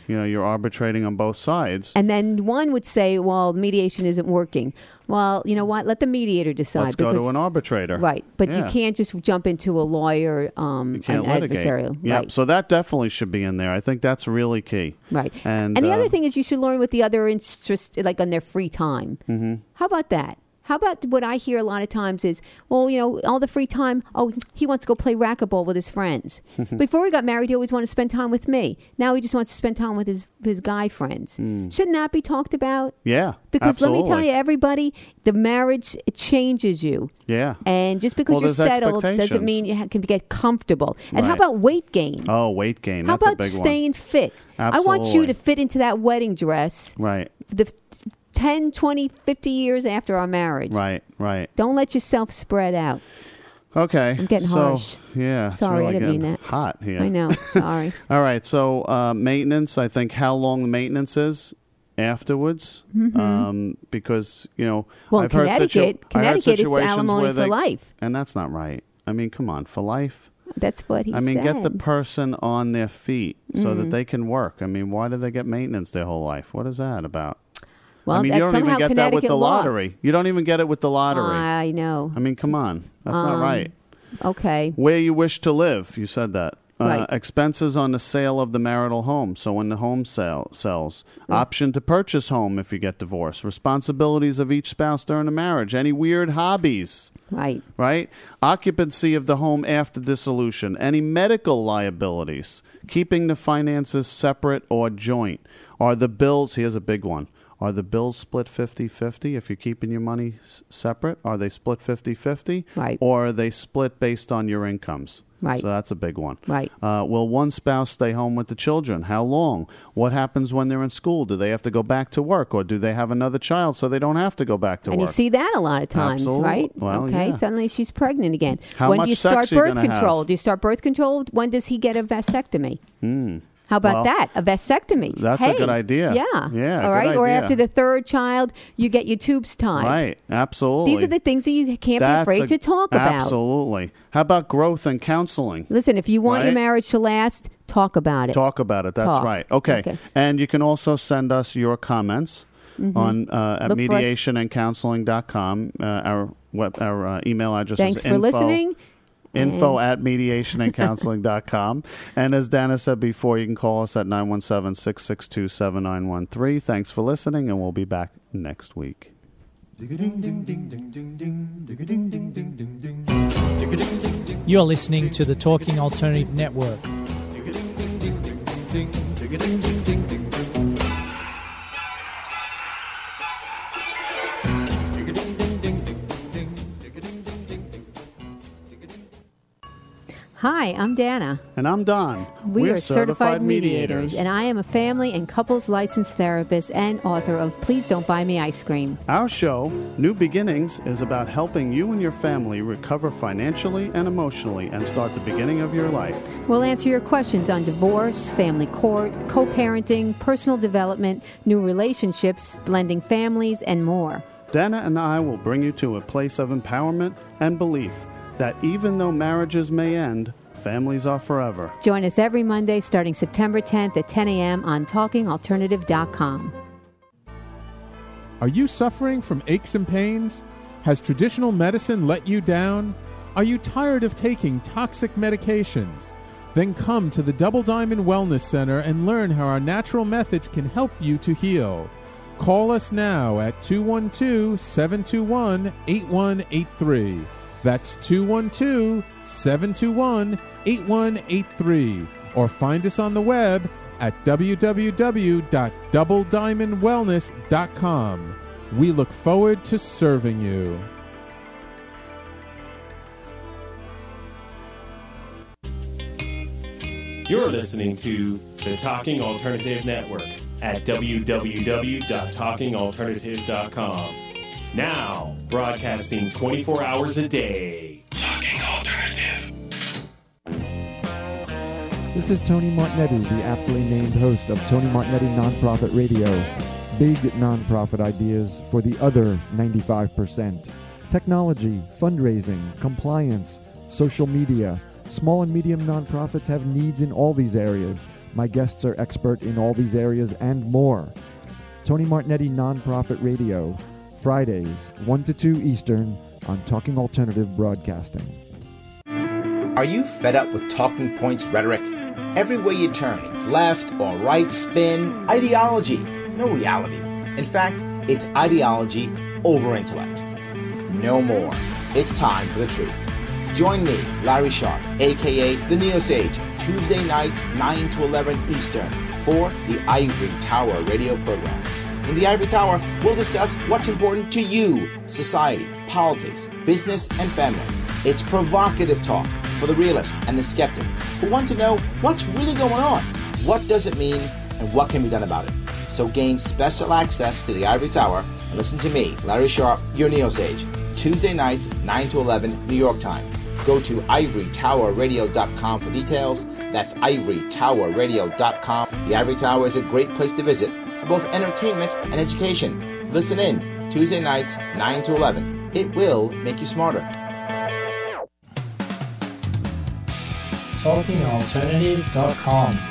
You're arbitrating on both sides. And then one would say, well, mediation isn't working. Well, you know what? Let the mediator decide. Let's go to an arbitrator. Right. But you can't just jump into a lawyer, you can't an litigate. adversarial. Yeah. Right. So that definitely should be in there. I think that's really key. Right. And the other thing is you should learn what the other interest, like on their free time. Mm-hmm. How about that? How about what I hear a lot of times is, well, all the free time, he wants to go play racquetball with his friends. Before he got married, he always wanted to spend time with me. Now he just wants to spend time with his guy friends. Shouldn't that be talked about? Yeah, because absolutely. let me tell you, everybody, the marriage, it changes you. Yeah. And just because you're settled doesn't mean you can get comfortable. And how about weight gain? Oh, weight gain. How That's about a big staying fit? Absolutely. I want you to fit into that wedding dress. Right. 10, 20, 50 years after our marriage. Right. Don't let yourself spread out. Okay. I'm getting harsh. Yeah. Sorry, really I didn't mean that. Hot here. I know. Sorry. All right. So maintenance, I think how long the maintenance is afterwards. Because, I've heard Connecticut, it's alimony for life. And that's not right. I mean, come on, for life? That's what he said. Get the person on their feet so that they can work. I mean, why do they get maintenance their whole life? What is that about? Well, you don't even get that with the lottery. You don't even get it with the lottery. I know. I mean, come on. That's not right. Okay. Where you wish to live. You said that. Right. Expenses on the sale of the marital home. So when the home sells. Option to purchase home if you get divorced. Responsibilities of each spouse during the marriage. Any weird hobbies. Right? Occupancy of the home after dissolution. Any medical liabilities. Keeping the finances separate or joint. Are the bills, here's a big one. Are the bills split 50-50 if you're keeping your money separate? Are they split 50-50? Right. Or are they split based on your incomes? Right. So that's a big one. Right. Will one spouse stay home with the children? How long? What happens when they're in school? Do they have to go back to work, or do they have another child so they don't have to go back to work? And you see that a lot of times, Absolutely. right? Well, okay. yeah. Suddenly she's pregnant again. How much do you sex start are you birth gonna control? have? Do you start birth control? When does he get a vasectomy? How about that? A vasectomy. That's a good idea. Yeah. Yeah. All right. Good Or idea. after the third child, you get your tubes tied. Right. Absolutely. These are the things that you can't be afraid to talk about. Absolutely. How about growth and counseling? Listen, if you want your marriage to last, talk about it. Talk about it. That's right. Okay. And you can also send us your comments on at mediationandcounseling.com. Our email address Thanks is for listening. info@mediationandcounseling.com. And as Dana said before, you can call us at 917-662-7913. Thanks for listening, and we'll be back next week. You're listening to the Talking Alternative Network. Hi, I'm Dana. And I'm Don. We are certified mediators, and I am a family and couples licensed therapist and author of Please Don't Buy Me Ice Cream. Our show, New Beginnings, is about helping you and your family recover financially and emotionally and start the beginning of your life. We'll answer your questions on divorce, family court, co-parenting, personal development, new relationships, blending families, and more. Dana and I will bring you to a place of empowerment and belief that even though marriages may end, families are forever. Join us every Monday starting September 10th at 10 a.m. on TalkingAlternative.com. Are you suffering from aches and pains? Has traditional medicine let you down? Are you tired of taking toxic medications? Then come to the Double Diamond Wellness Center and learn how our natural methods can help you to heal. Call us now at 212-721-8183. That's 212-721-8183. Or find us on the web at www.doublediamondwellness.com. We look forward to serving you. You're listening to the Talking Alternative Network at www.talkingalternative.com. Now, broadcasting 24 hours a day. Talking Alternative. This is Tony Martignetti, the aptly named host of Tony Martignetti Nonprofit Radio. Big nonprofit ideas for the other 95%. Technology, fundraising, compliance, social media, Small and medium nonprofits have needs in all these areas. My guests are expert in all these areas and more. Tony Martignetti Nonprofit Radio, Fridays, 1 to 2 Eastern, on Talking Alternative Broadcasting. Are you fed up with talking points rhetoric? Everywhere you turn, it's left or right spin, ideology, no reality. In fact, it's ideology over intellect. No more. It's time for the truth. Join me, Larry Sharp, a.k.a. The Neo Sage, Tuesday nights, 9 to 11 Eastern, for the Ivory Tower radio program. In the Ivory Tower, we'll discuss what's important to you, society, politics, business, and family. It's provocative talk for the realist and the skeptic who want to know what's really going on, what does it mean, and what can be done about it. So gain special access to the Ivory Tower and listen to me, Larry Sharp, your Neo Sage, Tuesday nights, 9 to 11 New York time. Go to ivorytowerradio.com for details. That's ivorytowerradio.com. The Ivory Tower is a great place to visit for both entertainment and education. Listen in, Tuesday nights, 9 to 11. It will make you smarter. TalkingAlternative.com